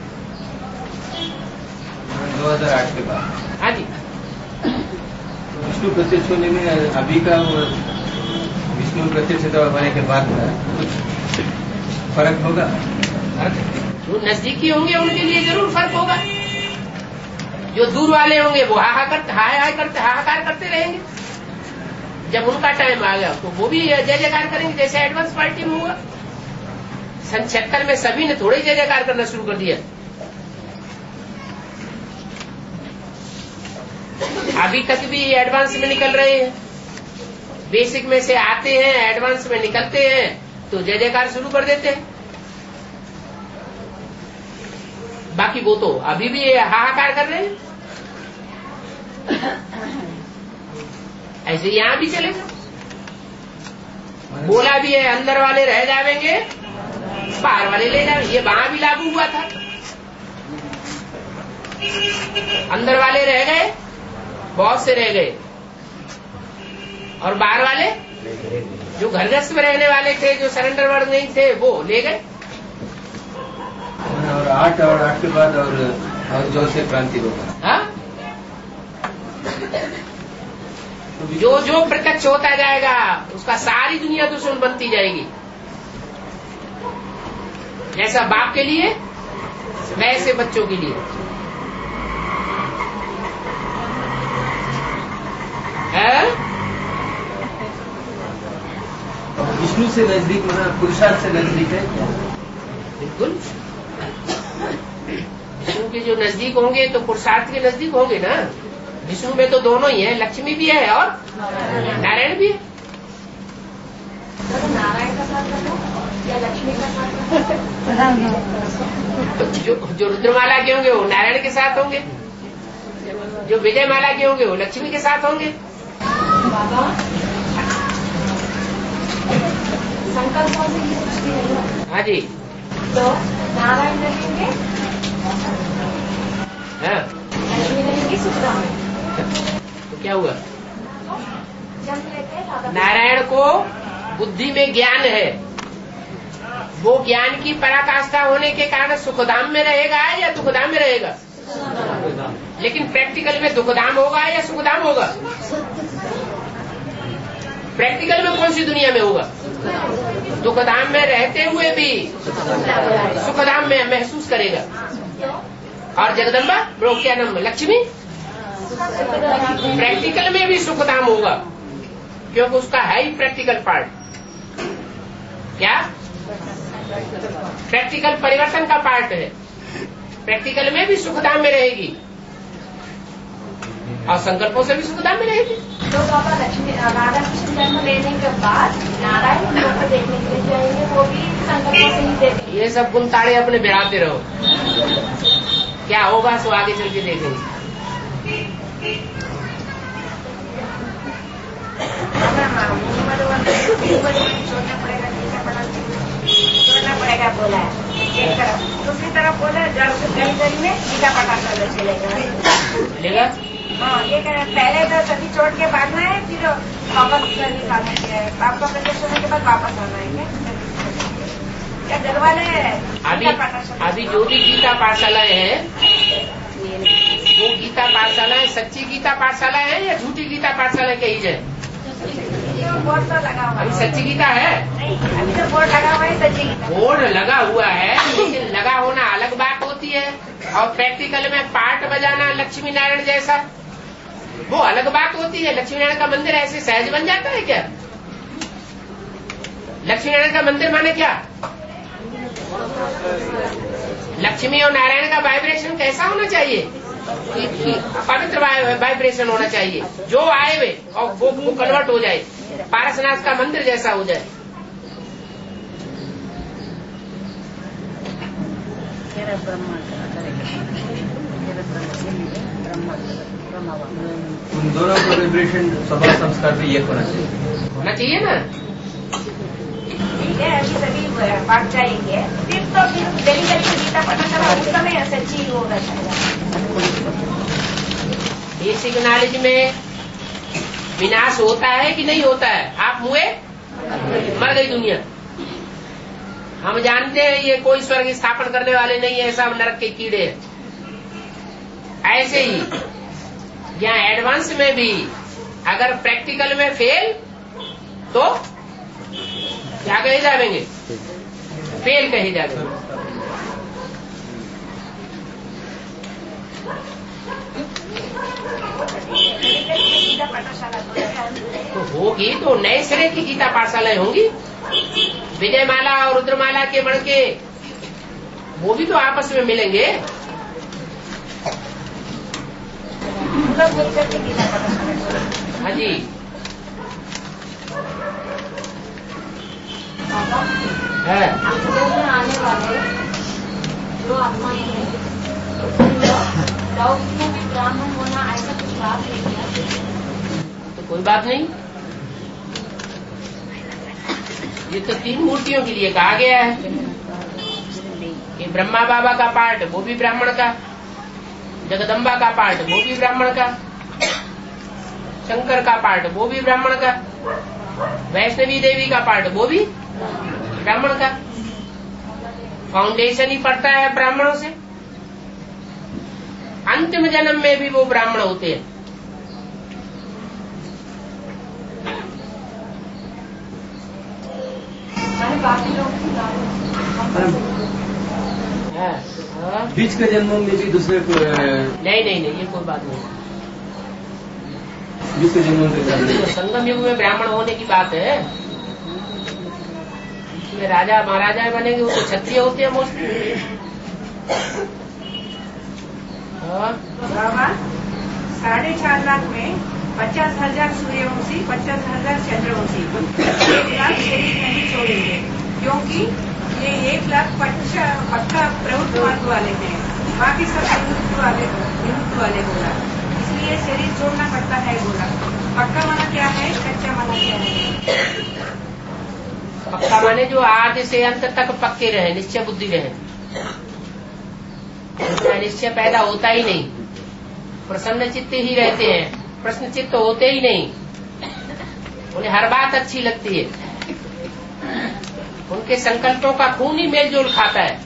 दो हजार आठ के बाद।
हाँ जी,
विष्णु प्रत्यक्ष होने में अभी का विष्णु प्रत्यक्ष होने के बाद कुछ फर्क होगा?
जो नजदीकी होंगे उनके लिए जरूर फर्क होगा। जो दूर वाले होंगे वो हाहा करते हाय हाय करते हाहाकार करते रहेंगे। जब उनका टाइम आ गया तो वो भी जय जयकार करेंगे, जैसे एडवांस पार्टी में हुआ। सन छिहत्तर में सभी ने थोड़े जय जयकार करना शुरू कर दिया। अभी तक भी एडवांस में निकल रहे हैं, बेसिक में से आते हैं, एडवांस में निकलते हैं तो जय जयकार शुरू कर देते हैं। बाकी वो तो अभी भी हाहाकार कर रहे हैं। ऐसे यहां भी चलेगा। बोला भी है अंदर वाले रह जाएंगे, बाहर वाले ले जाएंगे। ये वहां भी लागू हुआ था, अंदर वाले रह गए, बहुत से रह गए, और बाहर वाले जो घरगृहस्थ में रहने वाले थे, जो सरेंडर वर्ड नहीं थे, वो ले गए।
और आठ और आठ के बाद और, और जो से क्रांति होगा।
हाँ, जो जो प्रत्यक्ष होता जाएगा उसका सारी दुनिया दुश्मन बनती जाएगी। जैसा बाप के लिए वैसे बच्चों के लिए है।
विष्णु से नजदीक होना पुरुषार्थ से नजदीक है।
बिल्कुल, विष्णु के जो नजदीक होंगे तो पुरुषार्थ के नजदीक होंगे ना। विष्णु में तो दोनों ही है, लक्ष्मी भी है और नारायण भी है।
नारायण का साथ या लक्ष्मी का साथ?
जो जो रुद्रमाला के होंगे वो नारायण के साथ होंगे, जो विजय माला के होंगे वो लक्ष्मी के साथ होंगे।
बाबा संकल्पों से ही सृष्टि है।
हाँ जी,
तो नारायण रहेंगे,
हाँ,
लक्ष्मी रहेंगी, सुखराम।
तो क्या हुआ?
जन्म लेते
नारायण को बुद्धि में ज्ञान है, वो ज्ञान की पराकाष्ठा होने के कारण सुखधाम में रहेगा या दुखधाम में रहेगा? लेकिन प्रैक्टिकल में दुखधाम होगा या सुखधाम होगा? प्रैक्टिकल में कौन सी दुनिया में होगा? दुखधाम में रहते हुए भी सुखधाम में महसूस करेगा। और जगदम्बा ब्रो क्या नाम, लक्ष्मी, प्रैक्टिकल में भी सुखधाम होगा, क्योंकि उसका है ही प्रैक्टिकल पार्ट। क्या? प्रैक्टिकल परिवर्तन का पार्ट है। प्रैक्टिकल में भी सुखधाम में रहेगी और संकल्पों से भी सुखधाम में रहेगी।
तो बाबा लक्ष्मी राधा कृष्ण जन्म लेने के बाद नारायण लोग देखने के लिए जाएंगे, वो भी संकल्पों से ही देखेंगे।
ये सब गुण ताड़े अपने बिराते रहो, क्या होगा सो आगे चल के देखेंगे।
छोड़ना पड़ेगा बोला है। एक तरफ, दूसरी तरफ बोला गली गली में गीता पटाखा चलेगा। हाँ, ये पहले तो सभी छोड़ के भागना है, फिर वापस गली आना है। बाप का प्रत्यक्ष होने के बाद वापस आना है। क्या घर वाले
अभी अभी जो भी गीता पाठशालाएं हैं, वो गीता पाठशालाएं सच्ची गीता पाठशाला है या झूठी गीता पाठशाला कही जाए?
बोर्ड तो लगा हुआ
अभी सच्ची गीता है?
नहीं, अभी तो बोर्ड लगा हुआ है सच्ची गीता।
बोर्ड लगा हुआ है, लेकिन लगा होना अलग बात होती है, और प्रैक्टिकल में पाठ बजाना लक्ष्मी नारायण जैसा वो अलग बात होती है। लक्ष्मी नारायण का मंदिर ऐसे सहज बन जाता है क्या? लक्ष्मी नारायण का मंदिर माने क्या? लक्ष्मी और नारायण का वाइब्रेशन कैसा होना चाहिए? कि, कि पवित्र वाइब्रेशन होना चाहिए, जो आए वे और वो, वो कन्वर्ट हो जाए, पारसनाथ का मंदिर जैसा हो जाए।
उन दोनों का वाइब्रेशन स्वभाव संस्कार भी एक होना चाहिए
होना चाहिए ना।
अभी सभी पाठ जाएंगे, फिर तो फिर गली गली गीता पढ़ना चला, उस समय सच्ची होगा।
बेसिक नॉलेज में विनाश होता है कि नहीं होता है? आप मुए मर गई दुनिया। हम जानते हैं ये कोई स्वर्ग स्थापन करने वाले नहीं है, सब नरक के कीड़े हैं। ऐसे ही यहाँ एडवांस में भी अगर प्रैक्टिकल में फेल तो क्या कहे जाएंगे? फेल कहे जाएंगे। तो होगी तो नए सिरे की गीता पाठशालाएं होंगी। विजय माला और रुद्रमाला के बन के वो भी तो आपस में मिलेंगे। हाँ जी, है
आने वाले जो आत्मा है में भी ब्राह्मण होना ऐसा कुछ बात है क्या?
तो कोई बात नहीं, ये तो तीन मूर्तियों के लिए कहा गया है कि ब्रह्मा बाबा का पार्ट वो भी ब्राह्मण का, जगदम्बा का पार्ट वो भी ब्राह्मण का, शंकर का पार्ट वो भी ब्राह्मण का, वैष्णवी देवी का पार्ट वो भी ब्राह्मण का। फाउंडेशन ही पड़ता है ब्राह्मणों से। अंतिम जन्म में भी वो ब्राह्मण होते हैं।
बाकी लोग
बीच के जन्मों में भी दूसरे को
नहीं नहीं नहीं, ये कोई बात नहीं।
बीच के जन्मों के
संगम युग में ब्राह्मण होने की बात है। इसमें राजा महाराजा बनेंगे वो तो क्षत्रिय होते हैं मोस्टली।
बाबा साढ़े चार लाख में पचास हजार सूर्यवंशी, पचास हजार चंद्रवंशी, एक लाख शरीर नहीं छोड़ेंगे क्योंकि ये एक लाख पच्चा पक्का प्रवृत्त मार्ग वाले हैं, बाकी सब विमुक्त वाले विमुक्त वाले बोला, इसलिए शरीर छोड़ना पड़ता है बोला। पक्का माना क्या है, कच्चा माना क्या है?
पक्का माने जो आदि से अंत तक पक्के रहे, निश्चय बुद्धि रहे, निश्चय पैदा होता ही नहीं, प्रसन्न चित्त ही रहते हैं, प्रश्न चित्त होते ही नहीं, उन्हें हर बात अच्छी लगती है, उनके संकल्पों का खून ही मेलजोल खाता है।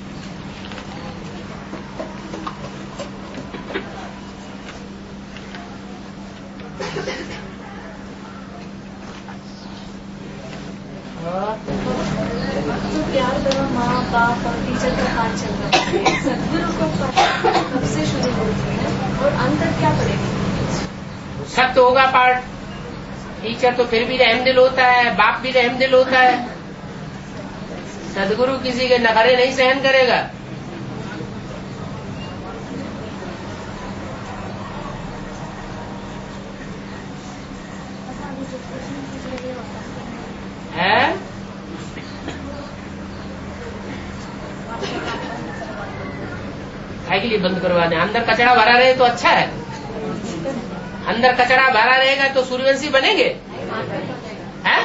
तो प्यार करो माँ बाप और टीचर का काम चल रहा है, सदगुरु को कब से शुरू होती है और अंतर क्या पड़ेगा?
सत्य होगा पाठ। टीचर तो फिर भी रहमदिल होता है, बाप भी रहमदिल होता है। सदगुरु किसी के नखरे नहीं सहन करेगा। है के लिए बंद करवा दें। अंदर कचरा भरा रहे तो अच्छा है, अंदर कचरा भरा रहेगा तो सूर्यवंशी बनेंगे हैं?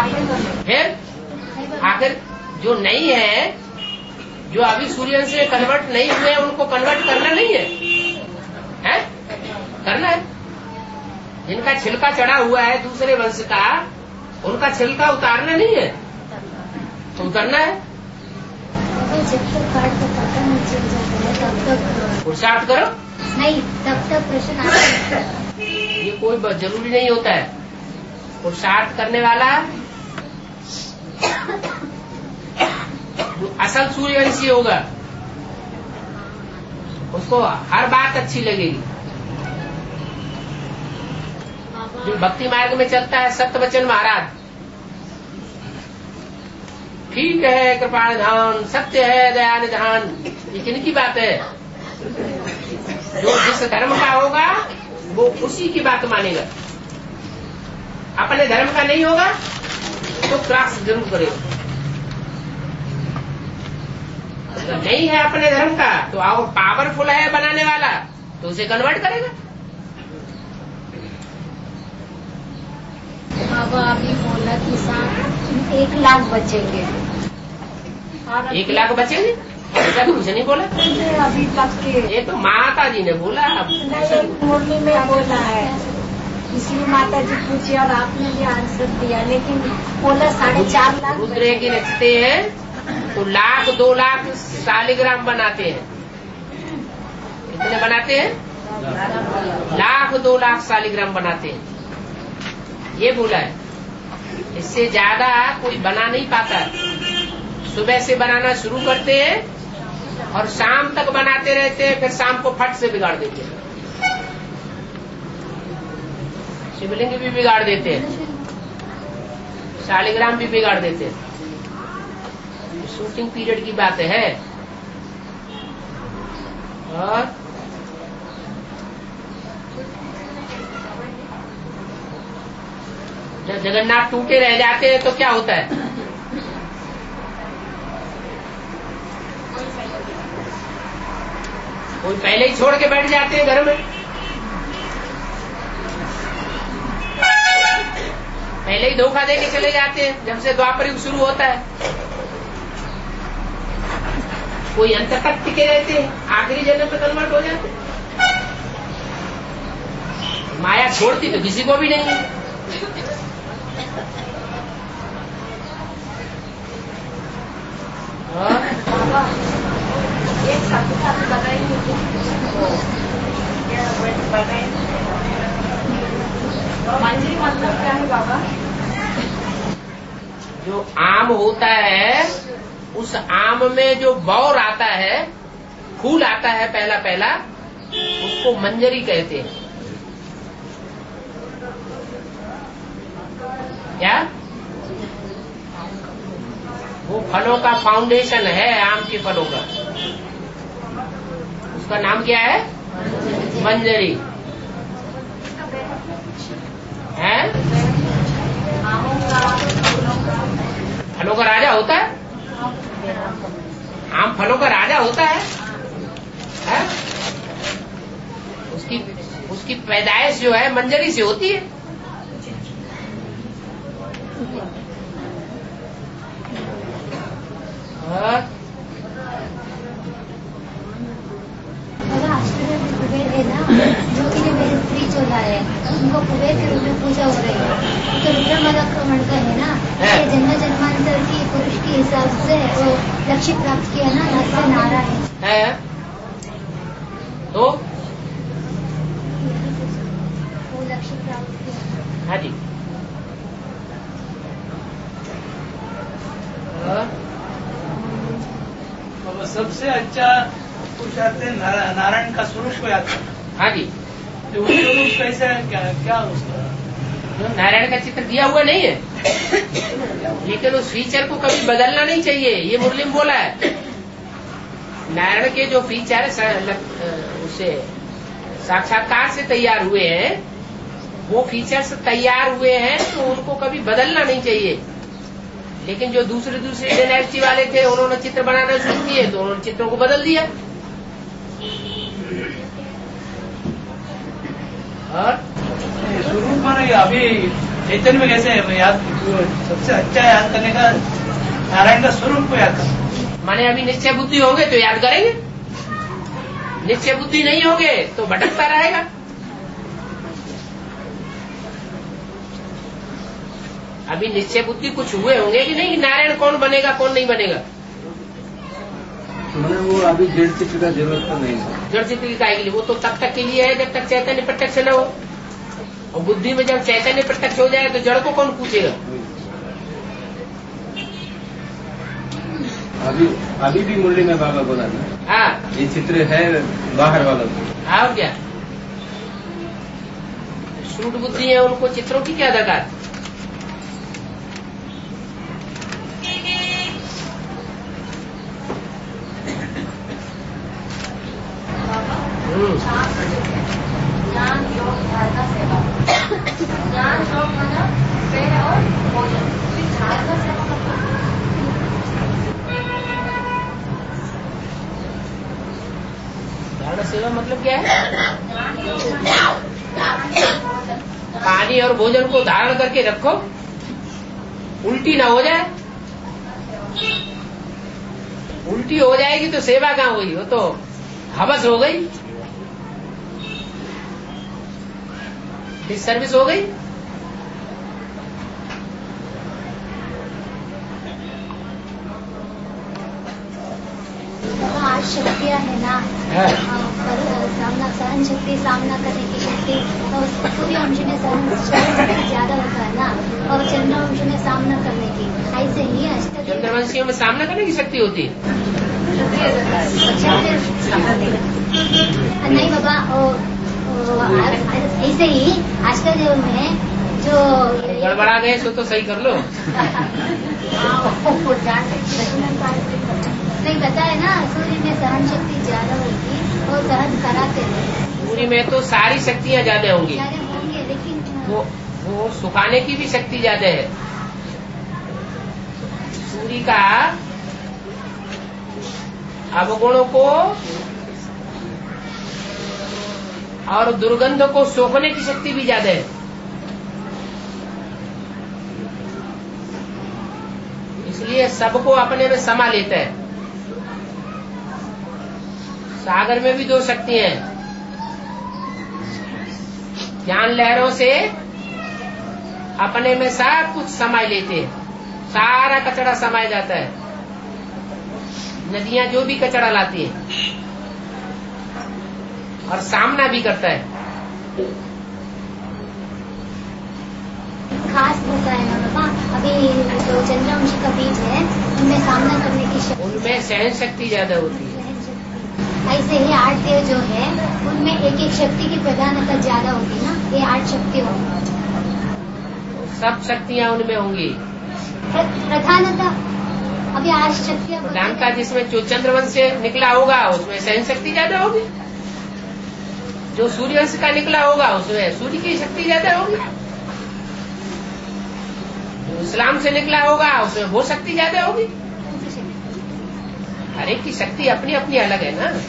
फिर आखिर जो नहीं है, जो अभी सूर्यवंशी में कन्वर्ट नहीं हुए हैं, उनको कन्वर्ट करना नहीं है, है? करना है। जिनका छिलका चढ़ा हुआ है दूसरे वंश का, उनका छिलका उतारना नहीं है, तो उतरना है।
जब तक कार्ड का पता नहीं चल जाता है तब तक
पुरुषार्थ करो
नहीं, तब तक प्रश्न आता है।
ये कोई जरूरी नहीं होता है। पुरुषार्थ करने वाला जो असल सूर्यवंशी होगा उसको हर बात अच्छी लगेगी। जो भक्ति मार्ग में चलता है सत्यवचन महाराज, ठीक है कृपा निधान, सत्य है दया निधान, ये किनकी बात है? जो जिस धर्म का होगा वो उसी की बात मानेगा। अपने धर्म का नहीं होगा तो क्रॉस जरूर करेगा। तो नहीं है अपने धर्म का तो और पावरफुल है बनाने वाला तो उसे कन्वर्ट करेगा।
बाबा अभी बोला कि साथ एक लाख बचेंगे,
एक लाख बचेंगे, ऐसा तो कुछ नहीं बोला
अभी तक के।
ये तो माता जी ने बोला,
मुरली में बोला है, इसलिए माता जी पूछी और आपने भी आंसर दिया, लेकिन बोला साढ़े चार लाख।
रुद्र की रचते हैं तो लाख दो लाख सालिग्राम बनाते हैं। कितने बनाते हैं? लाख दो लाख सालिग्राम बनाते हैं, ये बोला है। इससे ज्यादा कोई बना नहीं पाता। सुबह से बनाना शुरू करते हैं और शाम तक बनाते रहते हैं, फिर शाम को फट से बिगाड़ देते हैं। शिवलिंग भी बिगाड़ देते हैं, शालिग्राम भी बिगाड़ देते हैं। शूटिंग पीरियड की बात है। और जब जगन्नाथ टूटे रह जाते हैं तो क्या होता है? कोई पहले ही छोड़ के बैठ जाते हैं घर में, पहले ही धोखा दे के चले जाते हैं। जब से द्वापर युग शुरू होता है कोई अंत तक टिके रहते हैं, आखिरी जन्म में कन्वर्ट हो जाते हैं। माया छोड़ती तो किसी को भी नहीं है।
एक साथ साथ बताएंगे मंजरी मतलब क्या है बाबा?
जो आम होता है उस आम में जो बौर आता है, फूल आता है पहला पहला, उसको मंजरी कहते हैं। क्या? वो फलों का फाउंडेशन है, आम के फलों का। उसका नाम क्या है? मंजरी है। फलों का राजा होता है। आम फलों का राजा होता है, है? उसकी उसकी पैदाइश जो है मंजरी से होती है।
कुबेर है ना, जो कि मेरे स्त्री चोला है, उनको कुबेर के रूप में पूजा हो रही है। तो रुद्रमदा का है ना, ये जन्म जन्मांतर की पुरुष के हिसाब से वो लक्ष्य प्राप्त किया ना, नर नारायण
है। तो
वो लक्ष्य प्राप्त किया।
हाँ जी।
सबसे अच्छा पुरुष आते हैं नारायण का स्वरूप को याद करना।
हाँ जी।
तो वो स्वरूप कैसे क्या क्या उसका?
नारायण का चित्र दिया हुआ नहीं है, लेकिन उस फीचर को कभी बदलना नहीं चाहिए, ये मुरली में बोला है। नारायण के जो फीचर उसे साक्षात्कार से तैयार हुए हैं, वो फीचर्स तैयार हुए हैं, तो उनको कभी बदलना नहीं चाहिए। लेकिन जो दूसरे दूसरे डायनेस्टी वाले थे, उन्होंने चित्र बनाना शुरू किए, तो उन्होंने चित्रों को बदल दिया। और
स्वरूप माना अभी चैतन्य में कैसे याद, सबसे अच्छा याद करने का नारायण का स्वरूप को याद करना।
माने अभी निश्चय बुद्धि होगे तो याद करेंगे, निश्चय बुद्धि नहीं होगे तो भटकता रहेगा। अभी निश्चय बुद्धि कुछ हुए होंगे कि नहीं, नारायण कौन बनेगा कौन नहीं बनेगा।
मैंने वो अभी जड़ चित्र का जरूरत तो नहीं है।
जड़ चित्र की काय के लिए? वो तो तब तक के लिए है जब तक चैतन्य प्रत्यक्ष न हो। और बुद्धि में जब चैतन्य प्रत्यक्ष हो जाए तो जड़ को कौन पूछेगा।
अभी अभी भी मुरली में बाबा बोला था,
हाँ
ये चित्र है बाहर वालों को।
हाँ क्या सूट बुद्धि है, उनको चित्रों की क्या दरकार।
ज्ञान योग धारणा सेवा। ज्ञान योग मतलब पेड़ और भोजन, धारणा सेवा मतलब
धारणा सेवा मतलब क्या है? पानी और भोजन को धारण करके रखो, उल्टी ना हो जाए। उल्टी हो जाएगी तो सेवा कहाँ हुई, वो तो हवस हो गई, डिसर्विस हो गई।
आज शक्तियाँ है ना, पर सामना सहन शक्ति, सामना करने की शक्ति, तो सूर्य वंश में सहन शक्ति ज्यादा होता है ना, और चंद्र वंश में सामना करने की, ऐसे ही अष्ट
चंद्रवंशियों में सामना करने की शक्ति होती है।
नहीं बाबा, ऐसे ही आजकल जो में जो
गड़बड़ा गए सो तो सही कर लो।
नहीं पता है ना, सूर्य में सहन शक्ति ज्यादा होगी और सहन कराते हैं।
सूर्य में तो सारी शक्तियाँ ज्यादा होंगी,
होंगे, लेकिन
वो वो सुखाने की भी शक्ति ज्यादा है। सूर्य का अवगुणों को और दुर्गंध को सोखने की शक्ति भी ज्यादा है। इसलिए सबको अपने में समा लेता है। सागर में भी दो शक्ति हैं, ज्ञान लहरों से अपने में सब कुछ समाये लेते हैं, सारा कचरा समाया जाता है। नदियां जो भी कचरा लाती हैं और सामना भी करता है।
खास होता है ना बाबा, अभी जो चंद्रवंशी का बीज है उनमें सामना करने की शक्ति,
उनमें सहन शक्ति ज्यादा होती है।
ऐसे ही आठ देव जो है उनमें एक एक शक्ति की प्रधानता ज्यादा होगी ना, ये आठ शक्ति होगी,
सब शक्तियां उनमें होंगी।
प्रधानता अभी आठ शक्तियां
प्रधानता जिसमें जो चंद्रवंश से निकला होगा उसमें सहन शक्ति ज्यादा होगी, जो सूर्यवंश का निकला होगा उसमें सूर्य की शक्ति ज्यादा होगी, जो इस्लाम से निकला होगा उसमें वो शक्ति ज्यादा होगी। हर एक की शक्ति अपनी अपनी अलग है ना।